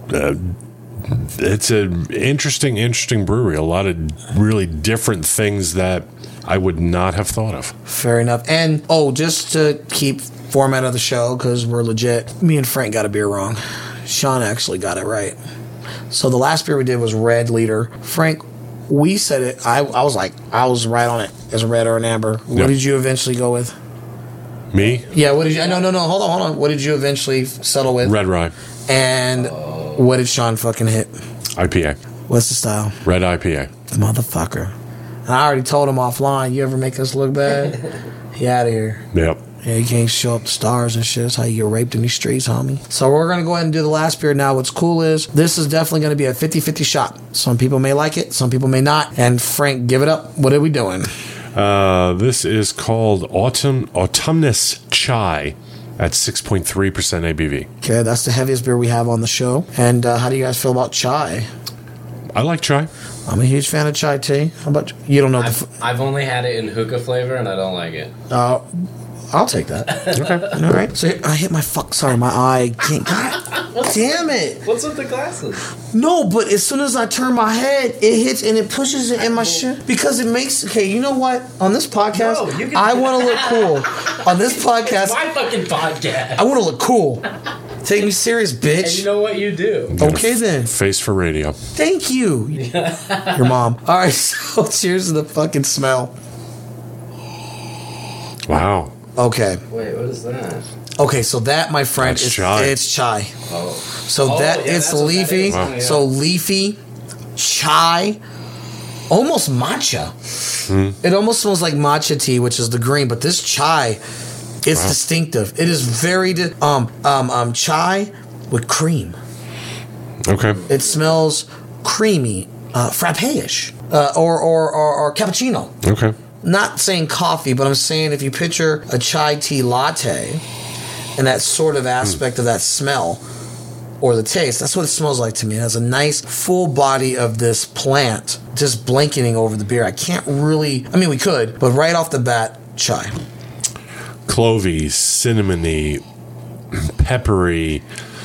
It's an interesting brewery. A lot of really different things that I would not have thought of. Fair enough. And, just to keep format of the show, because we're legit, me and Frank got a beer wrong. Sean actually got it right. So the last beer we did was Red Leader. Frank, we said it. I was right on it as a red or an amber. What did you eventually go with? Me? Yeah, what did you... No, hold on. What did you eventually settle with? Red Rye. And what did Sean fucking hit? IPA. What's the style? Red IPA. Motherfucker. And I already told him offline, you ever make us look bad? He out of here. Yep. Yeah, you can't show up to stars and shit. That's how you get raped in these streets, homie. So we're going to go ahead and do the last beer now. What's cool is this is definitely going to be a 50-50 shot. Some people may like it. Some people may not. And Frank, give it up. What are we doing? This is called Autumnus Chai at 6.3% ABV. Okay, that's the heaviest beer we have on the show. And how do you guys feel about chai? I like chai. I'm a huge fan of chai tea. How about you? Don't know. I've only had it in hookah flavor, and I don't like it. I'll take that. Okay. All right. So I hit my my eye. God damn it. What's with the glasses? No, but as soon as I turn my head, it hits and it pushes it in my shit. Because it makes... Okay, you know what? On this podcast, I want to look cool. On this podcast... It's my fucking podcast. I want to look cool. Take me serious, bitch. And you know what you do. Okay, then. Face for radio. Thank you. Your mom. All right, so cheers to the fucking smell. Wow. Okay. Wait, what is that? Okay, so that, my friend, That's chai. It's chai. Oh. So it's leafy. Wow. Yeah. So leafy, chai, almost matcha. It almost smells like matcha tea, which is the green, but this chai is distinctive. It is very chai with cream. Okay. It smells creamy, frappe-ish, or cappuccino. Okay. Not saying coffee, but I'm saying if you picture a chai tea latte and that sort of aspect of that smell or the taste, that's what it smells like to me. It has a nice full body of this plant just blanketing over the beer. I can't really... I mean, we could, but right off the bat, chai. Clovey, cinnamony, peppery,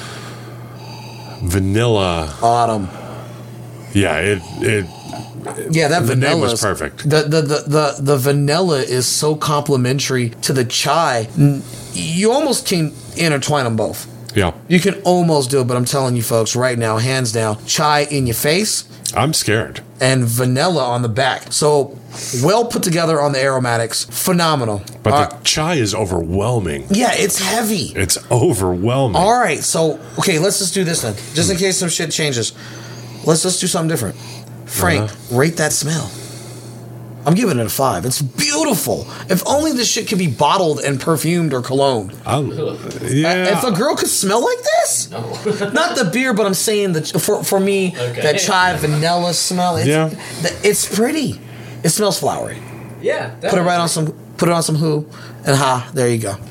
vanilla. Autumn. Yeah, Yeah, that the vanilla name was perfect. The vanilla is so complementary to the chai. You almost can intertwine them both. Yeah. You can almost do it, but I'm telling you folks right now, hands down, chai in your face. I'm scared. And vanilla on the back. So well put together on the aromatics. Phenomenal. But the chai is overwhelming. Yeah, it's heavy. It's overwhelming. All right, so, okay, let's just do this then. Just in case some shit changes. Let's do something different. Frank, rate that smell. I'm giving it a 5. It's beautiful. If only this shit could be bottled and perfumed or cologne. Yeah. If a girl could smell like this, not the beer, but I'm saying that for me, that chai vanilla smell. It's pretty. It smells flowery. Yeah. Put it on some Who, and there you go.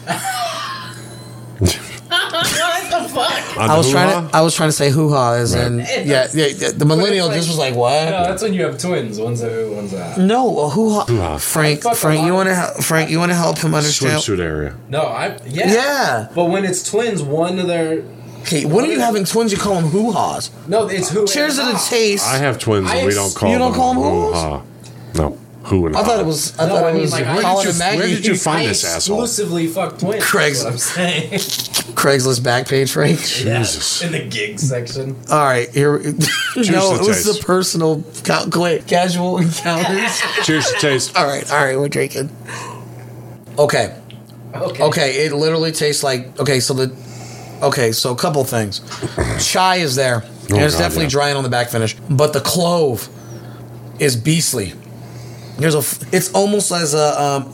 What the fuck? I was trying to say hoo-ha as in the millennial just was like, what? No, that's when you have twins. One's a who, one's a... No, hoo-ha. Frank, you want to help him understand? Swimsuit area. No, Yeah. But when it's twins, one of their... Okay, when are you having twins? You call them hoo-has. No, it's who. Cheers to the taste. I have twins and we don't call them. You don't call them hoo-ha. No. Who and I thought it was. Colin and Maggie. Where did you find this asshole? Exclusively fuck twins. Craig's. What I'm saying. Craigslist back page, Frank. Jesus. In the gig section. All right, here. No, it was the personal, casual encounters. Cheers to taste. All right, we're drinking. Okay, it literally tastes like. So a couple things. Chai is there, and it's definitely drying on the back finish, but the clove is beastly. It's almost as a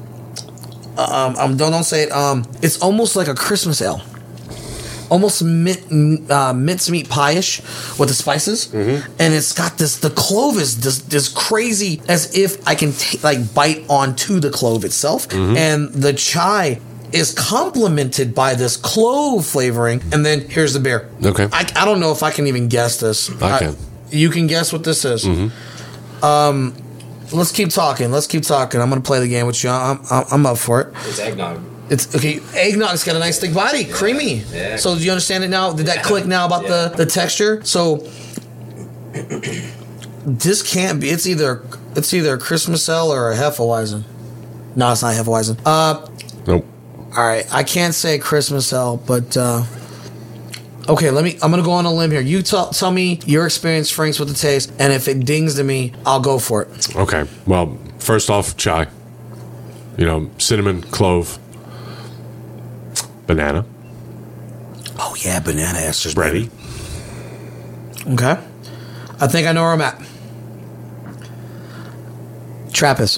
don't say it. It's almost like a Christmas ale, almost mincemeat pie-ish with the spices, and it's got this. The clove is this crazy, as if I can bite onto the clove itself, and the chai is complemented by this clove flavoring, and then here's the beer. Okay, I don't know if I can even guess this. I can. You can guess what this is. Let's keep talking. I'm gonna play the game with you. I'm up for it. It's eggnog. It's okay. Eggnog's got a nice thick body, creamy. Yeah. So do you understand it now? Did that click now about the texture? So this can't be. It's either a Christmas Ale or a Hefeweizen. No, it's not Hefeweizen. Nope. All right, I can't say Christmas Ale, but okay. I'm gonna go on a limb here. You tell me your experience, Franks, with the taste, and if it dings to me, I'll go for it. Okay. Well, first off, chai. Cinnamon, clove, banana. Oh yeah, banana esters. Bready. Okay. I think I know where I'm at. Trappist.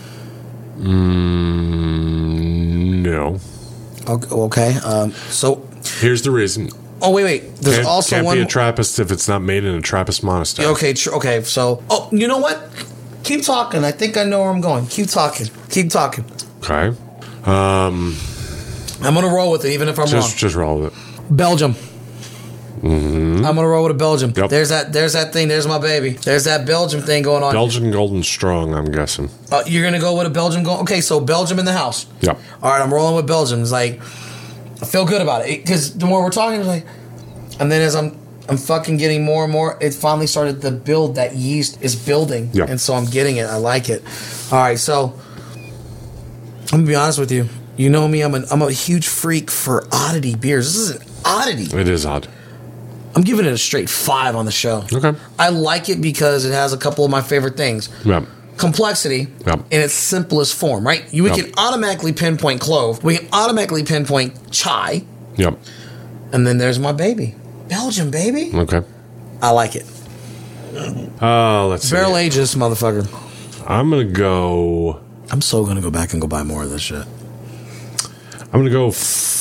No. Okay. So Here's the reason. Oh wait. There's also can't one. be a Trappist if it's not made in a Trappist monastery. Okay. Okay. So, you know what? Keep talking. I think I know where I'm going. Keep talking. Okay. I'm gonna roll with it, even if I'm wrong. Just roll with it. Belgium. Mm-hmm. I'm gonna roll with a Belgium. Yep. There's that thing. There's my baby. There's that Belgium thing going on. Belgian Golden Strong, I'm guessing. You're gonna go with a Belgium. Okay, so Belgium in the house. Yep. All right, I'm rolling with Belgium. It's like I feel good about it because the more we're talking, it's like, and then as I'm fucking getting more and more, it finally started to build. That yeast is building, yep. And so I'm getting it. I like it. All right, so I'm gonna be honest with you. You know me. I'm a huge freak for oddity beers. This is an oddity. It is odd. I'm giving it a straight 5 on the show. Okay. I like it because it has a couple of my favorite things. Yep. Complexity in its simplest form, right? We can automatically pinpoint clove. We can automatically pinpoint chai. Yep. And then there's my baby. Belgium, baby. Okay. I like it. Let's see. Barrel age this motherfucker. I'm going to go... I'm so going to go back and go buy more of this shit. I'm going to go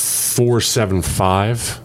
4.75.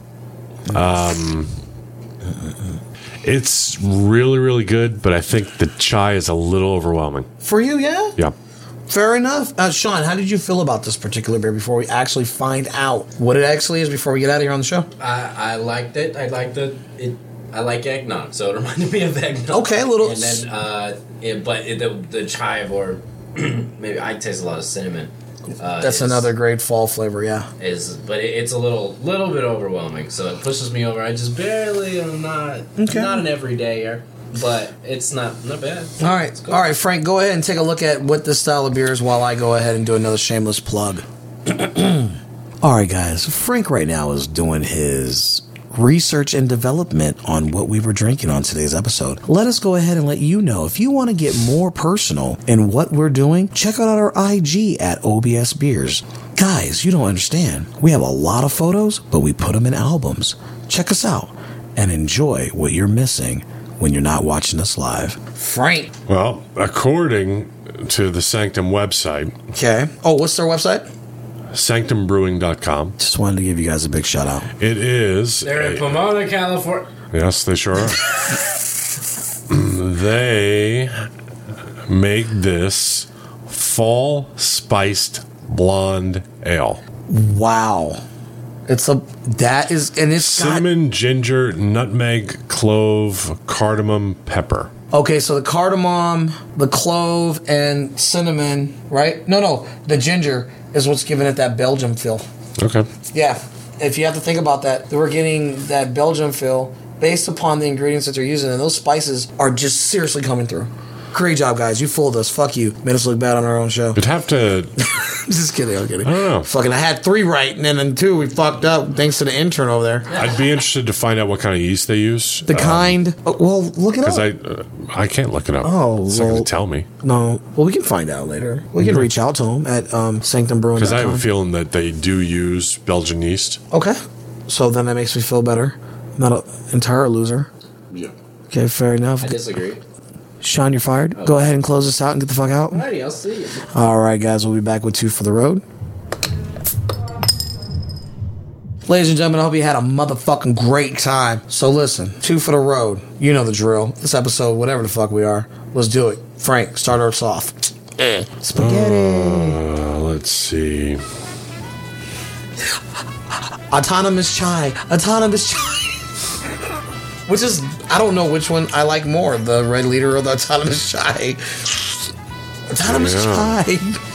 It's really, really good, but I think the chai is a little overwhelming. For you, yeah? Yeah. Fair enough. Sean, how did you feel about this particular beer before we actually find out what it actually is before we get out of here on the show? I liked it. I liked it. I like eggnog, so it reminded me of eggnog. Okay, a little. And then, the chive, or maybe I taste a lot of cinnamon. That's another great fall flavor, yeah. It's a little bit overwhelming, so it pushes me over. I just barely am not an everydayer, but it's not bad. All right, cool. All right, Frank, go ahead and take a look at what this style of beer is while I go ahead and do another shameless plug. All right, guys, Frank right now is doing his research and development on what we were drinking on today's episode. Let us go ahead and let you know if you want to get more personal in what we're doing, check out our IG at OBS Beers. Guys, you don't understand. We have a lot of photos, but we put them in albums. Check us out and enjoy what you're missing when you're not watching us live. Frank. Well, according to the Sanctum website. Okay. Oh, what's their website? SanctumBrewing.com. Just wanted to give you guys a big shout out. It is. They're in Pomona, California. Yes, they sure are. They make this fall spiced blonde ale. Wow. It's cinnamon, ginger, nutmeg, clove, cardamom, pepper. Okay, so the cardamom, the clove, and cinnamon, right? No, the ginger is what's giving it that Belgium feel. Okay. Yeah, if you have to think about that, we're getting that Belgium feel based upon the ingredients that they're using, and those spices are just seriously coming through. Great job, guys. You fooled us. Fuck you. Made us look bad on our own show. You'd have to... Just kidding. I'm kidding. I don't know. Fucking, I had 3 right, and then 2 we fucked up thanks to the intern over there. I'd be interested to find out what kind of yeast they use. Well, look it up. Because I can't look it up. Oh, it's not going to tell me. No. Well, we can find out later. We can reach out to them at sanctumbrewing.com. Because I have a feeling that they do use Belgian yeast. Okay. So then that makes me feel better. I'm not an entire loser. Yeah. Okay, fair enough. I disagree. Sean, you're fired. Go ahead and close this out and get the fuck out. Alrighty, I'll see you. All right, guys. We'll be back with 2 for the road. Ladies and gentlemen, I hope you had a motherfucking great time. So listen, 2 for the road. You know the drill. This episode, whatever the fuck we are, let's do it. Frank, start us off. Spaghetti. Let's see. Autonomous chai. Which is, I don't know which one I like more, the Red Leader or the Autonomous Chai. Autonomous Chai.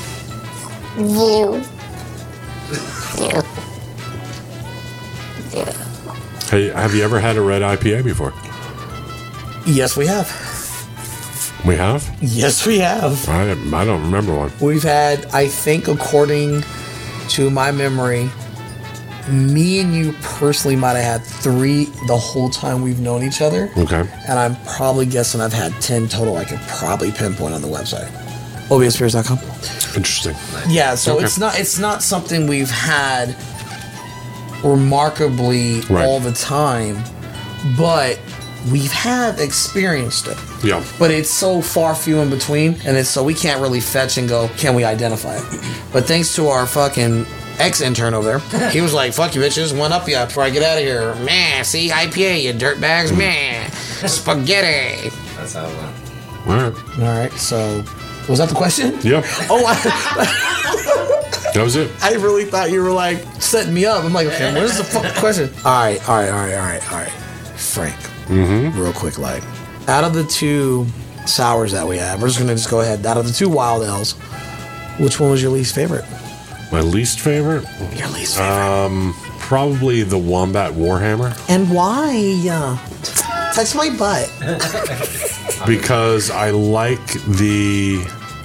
Hey, have you ever had a red IPA before? Yes, we have. We have? Yes, we have. I don't remember one. We've had, I think, according to my memory, me and you personally might have had 3 the whole time we've known each other. Okay. And I'm probably guessing I've had 10 total. I could probably pinpoint on the website. OBSPears.com. Interesting. Yeah, so Okay. it's not something we've had remarkably all the time, but we've had experienced it. Yeah. But it's so far few in between, and it's so we can't really fetch and go, can we identify it? But thanks to our fucking ex-intern over there, he was like, fuck you bitches, one up ya before I get out of here. Man, see, IPA, you dirtbags, man. Spaghetti. That's how it went. All right. All right, so was that the question? Yeah. Oh, That was it. I really thought you were like setting me up. I'm like, okay, what is the fucking question? All right. Frank, real quick, like, out of the 2 sours that we have, we're just go ahead. Out of the 2 wild ales, which one was your least favorite? My least favorite? Your least favorite. Probably the Wombat Warhammer. And why? Touch my butt. Because I like the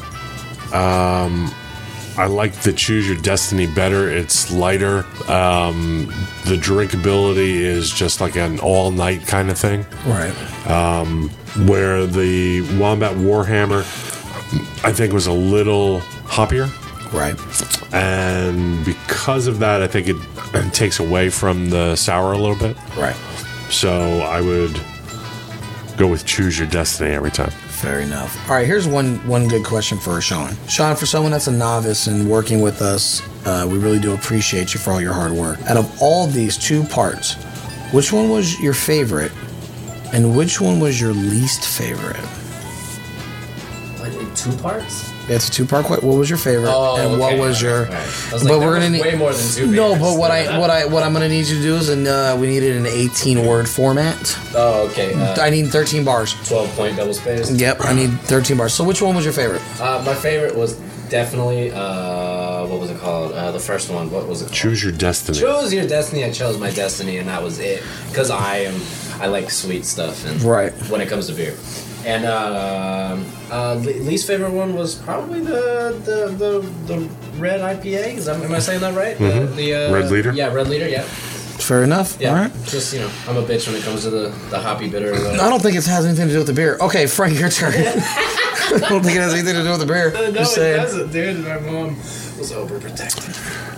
Choose Your Destiny better. It's lighter. The drinkability is just like an all-night kind of thing. Right. Where the Wombat Warhammer, I think, was a little hoppier. Right. And because of that, I think it takes away from the sour a little bit. Right. So I would go with Choose Your Destiny every time. Fair enough. All right, here's one good question for Sean. Sean, for someone that's a novice and working with us, we really do appreciate you for all your hard work. Out of all these 2 parts, which one was your favorite, and which one was your least favorite? What, in 2 parts? It's a 2-part question. What was your favorite, and what was your? Right. I was like, we're gonna need way more than 2. No, but what I'm gonna need you to do is, we need it in an 18-word format. Oh, okay. I need 13 bars. 12-point double spaced. Yep, I need 13 bars. So which one was your favorite? My favorite was definitely what was it called? The first one. What was it called? Choose Your Destiny. Choose Your Destiny. I chose my destiny, and that was it. Because I like sweet stuff, and when it comes to beer. And least favorite one was probably the red IPA. Am I saying that right? Mm-hmm. The Red Leader. Yeah, Red Leader. Yeah. Fair enough. Yeah. All right. Just I'm a bitch when it comes to the hoppy bitter. I don't think it has anything to do with the beer. Okay, Frank, your turn. I don't think it has anything to do with the beer. No, Just it saying. doesn't, dude. My mom was overprotective.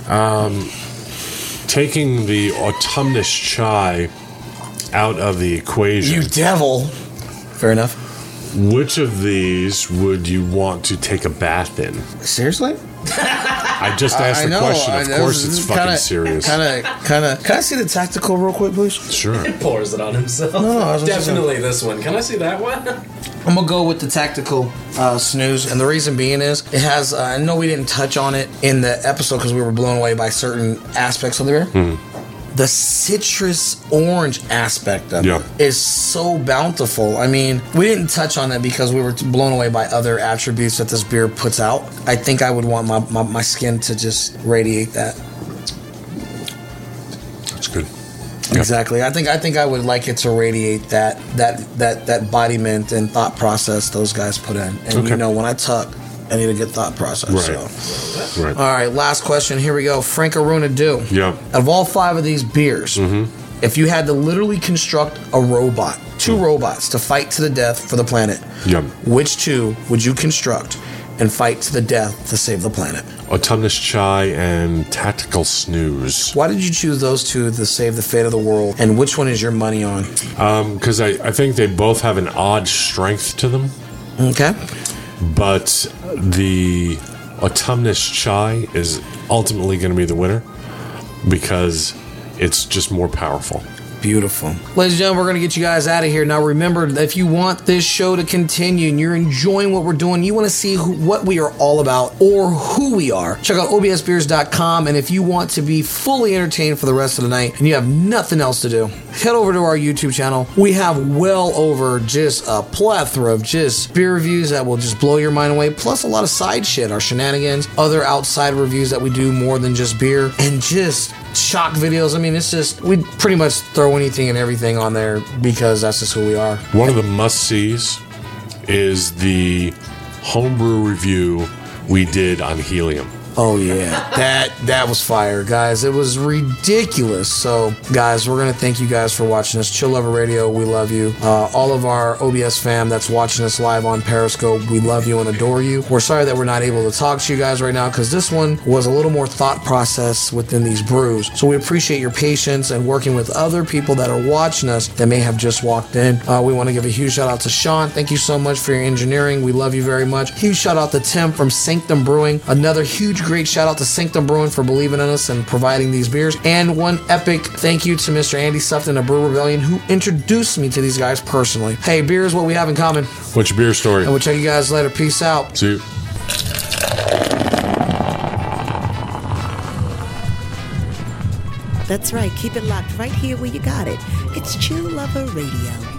Taking the Autumnus Chai out of the equation. You devil. Fair enough. Which of these would you want to take a bath in? Seriously? I just asked the question. Of course, it's fucking serious. Kind of. Can I see the tactical real quick, please? Sure. He pours it on himself. No, definitely this one. Can I see that one? I'm gonna go with the tactical snooze, and the reason being is it has. I know we didn't touch on it in the episode because we were blown away by certain aspects of the beer. The citrus orange aspect of it is so bountiful. I mean, we didn't touch on it because we were blown away by other attributes that this beer puts out. I think I would want my skin to just radiate that. That's good. Exactly. I think I would like it to radiate that embodiment and thought process those guys put in. And you know, when I talk, I need a good thought process. Right. So. Right. All right, last question. Here we go. Frank Aruna Do. Yeah. Out of all 5 of these beers, if you had to literally construct a robot, 2 robots to fight to the death for the planet, which 2 would you construct and fight to the death to save the planet? Autumnus Chai and Tactical Snooze. Why did you choose those 2 to save the fate of the world? And which one is your money on? Because I think they both have an odd strength to them. Okay. But the Autumnus Chai is ultimately going to be the winner because it's just more powerful. Beautiful. Ladies and gentlemen, we're going to get you guys out of here. Now, remember, if you want this show to continue and you're enjoying what we're doing, you want to see what we are all about or who we are, check out obsbeers.com. And if you want to be fully entertained for the rest of the night and you have nothing else to do, head over to our YouTube channel. We have well over just a plethora of just beer reviews that will just blow your mind away, plus a lot of side shit, our shenanigans, other outside reviews that we do more than just beer, and just shock videos. I mean, it's just, we pretty much throw anything and everything on there because that's just who we are. One of the must-sees is the homebrew review we did on Helium. Oh yeah, that was fire, guys. It was ridiculous. So, guys, we're gonna thank you guys for watching us. Chill Lover Radio, we love you. All of our OBS fam that's watching us live on Periscope, we love you and adore you. We're sorry that we're not able to talk to you guys right now because this one was a little more thought process within these brews. So we appreciate your patience and working with other people that are watching us that may have just walked in. We want to give a huge shout out to Sean. Thank you so much for your engineering. We love you very much. Huge shout out to Tim from Sanctum Brewing. Another huge great shout out to Sanctum Brewing for believing in us and providing these beers. And one epic thank you to Mr. Andy Sufton of Brew Rebellion, who introduced me to these guys personally. Hey, beer is what we have in common. What's your beer story? And we'll check you guys later. Peace out. See you. That's right. Keep it locked right here where you got it. It's Chill Lover Radio.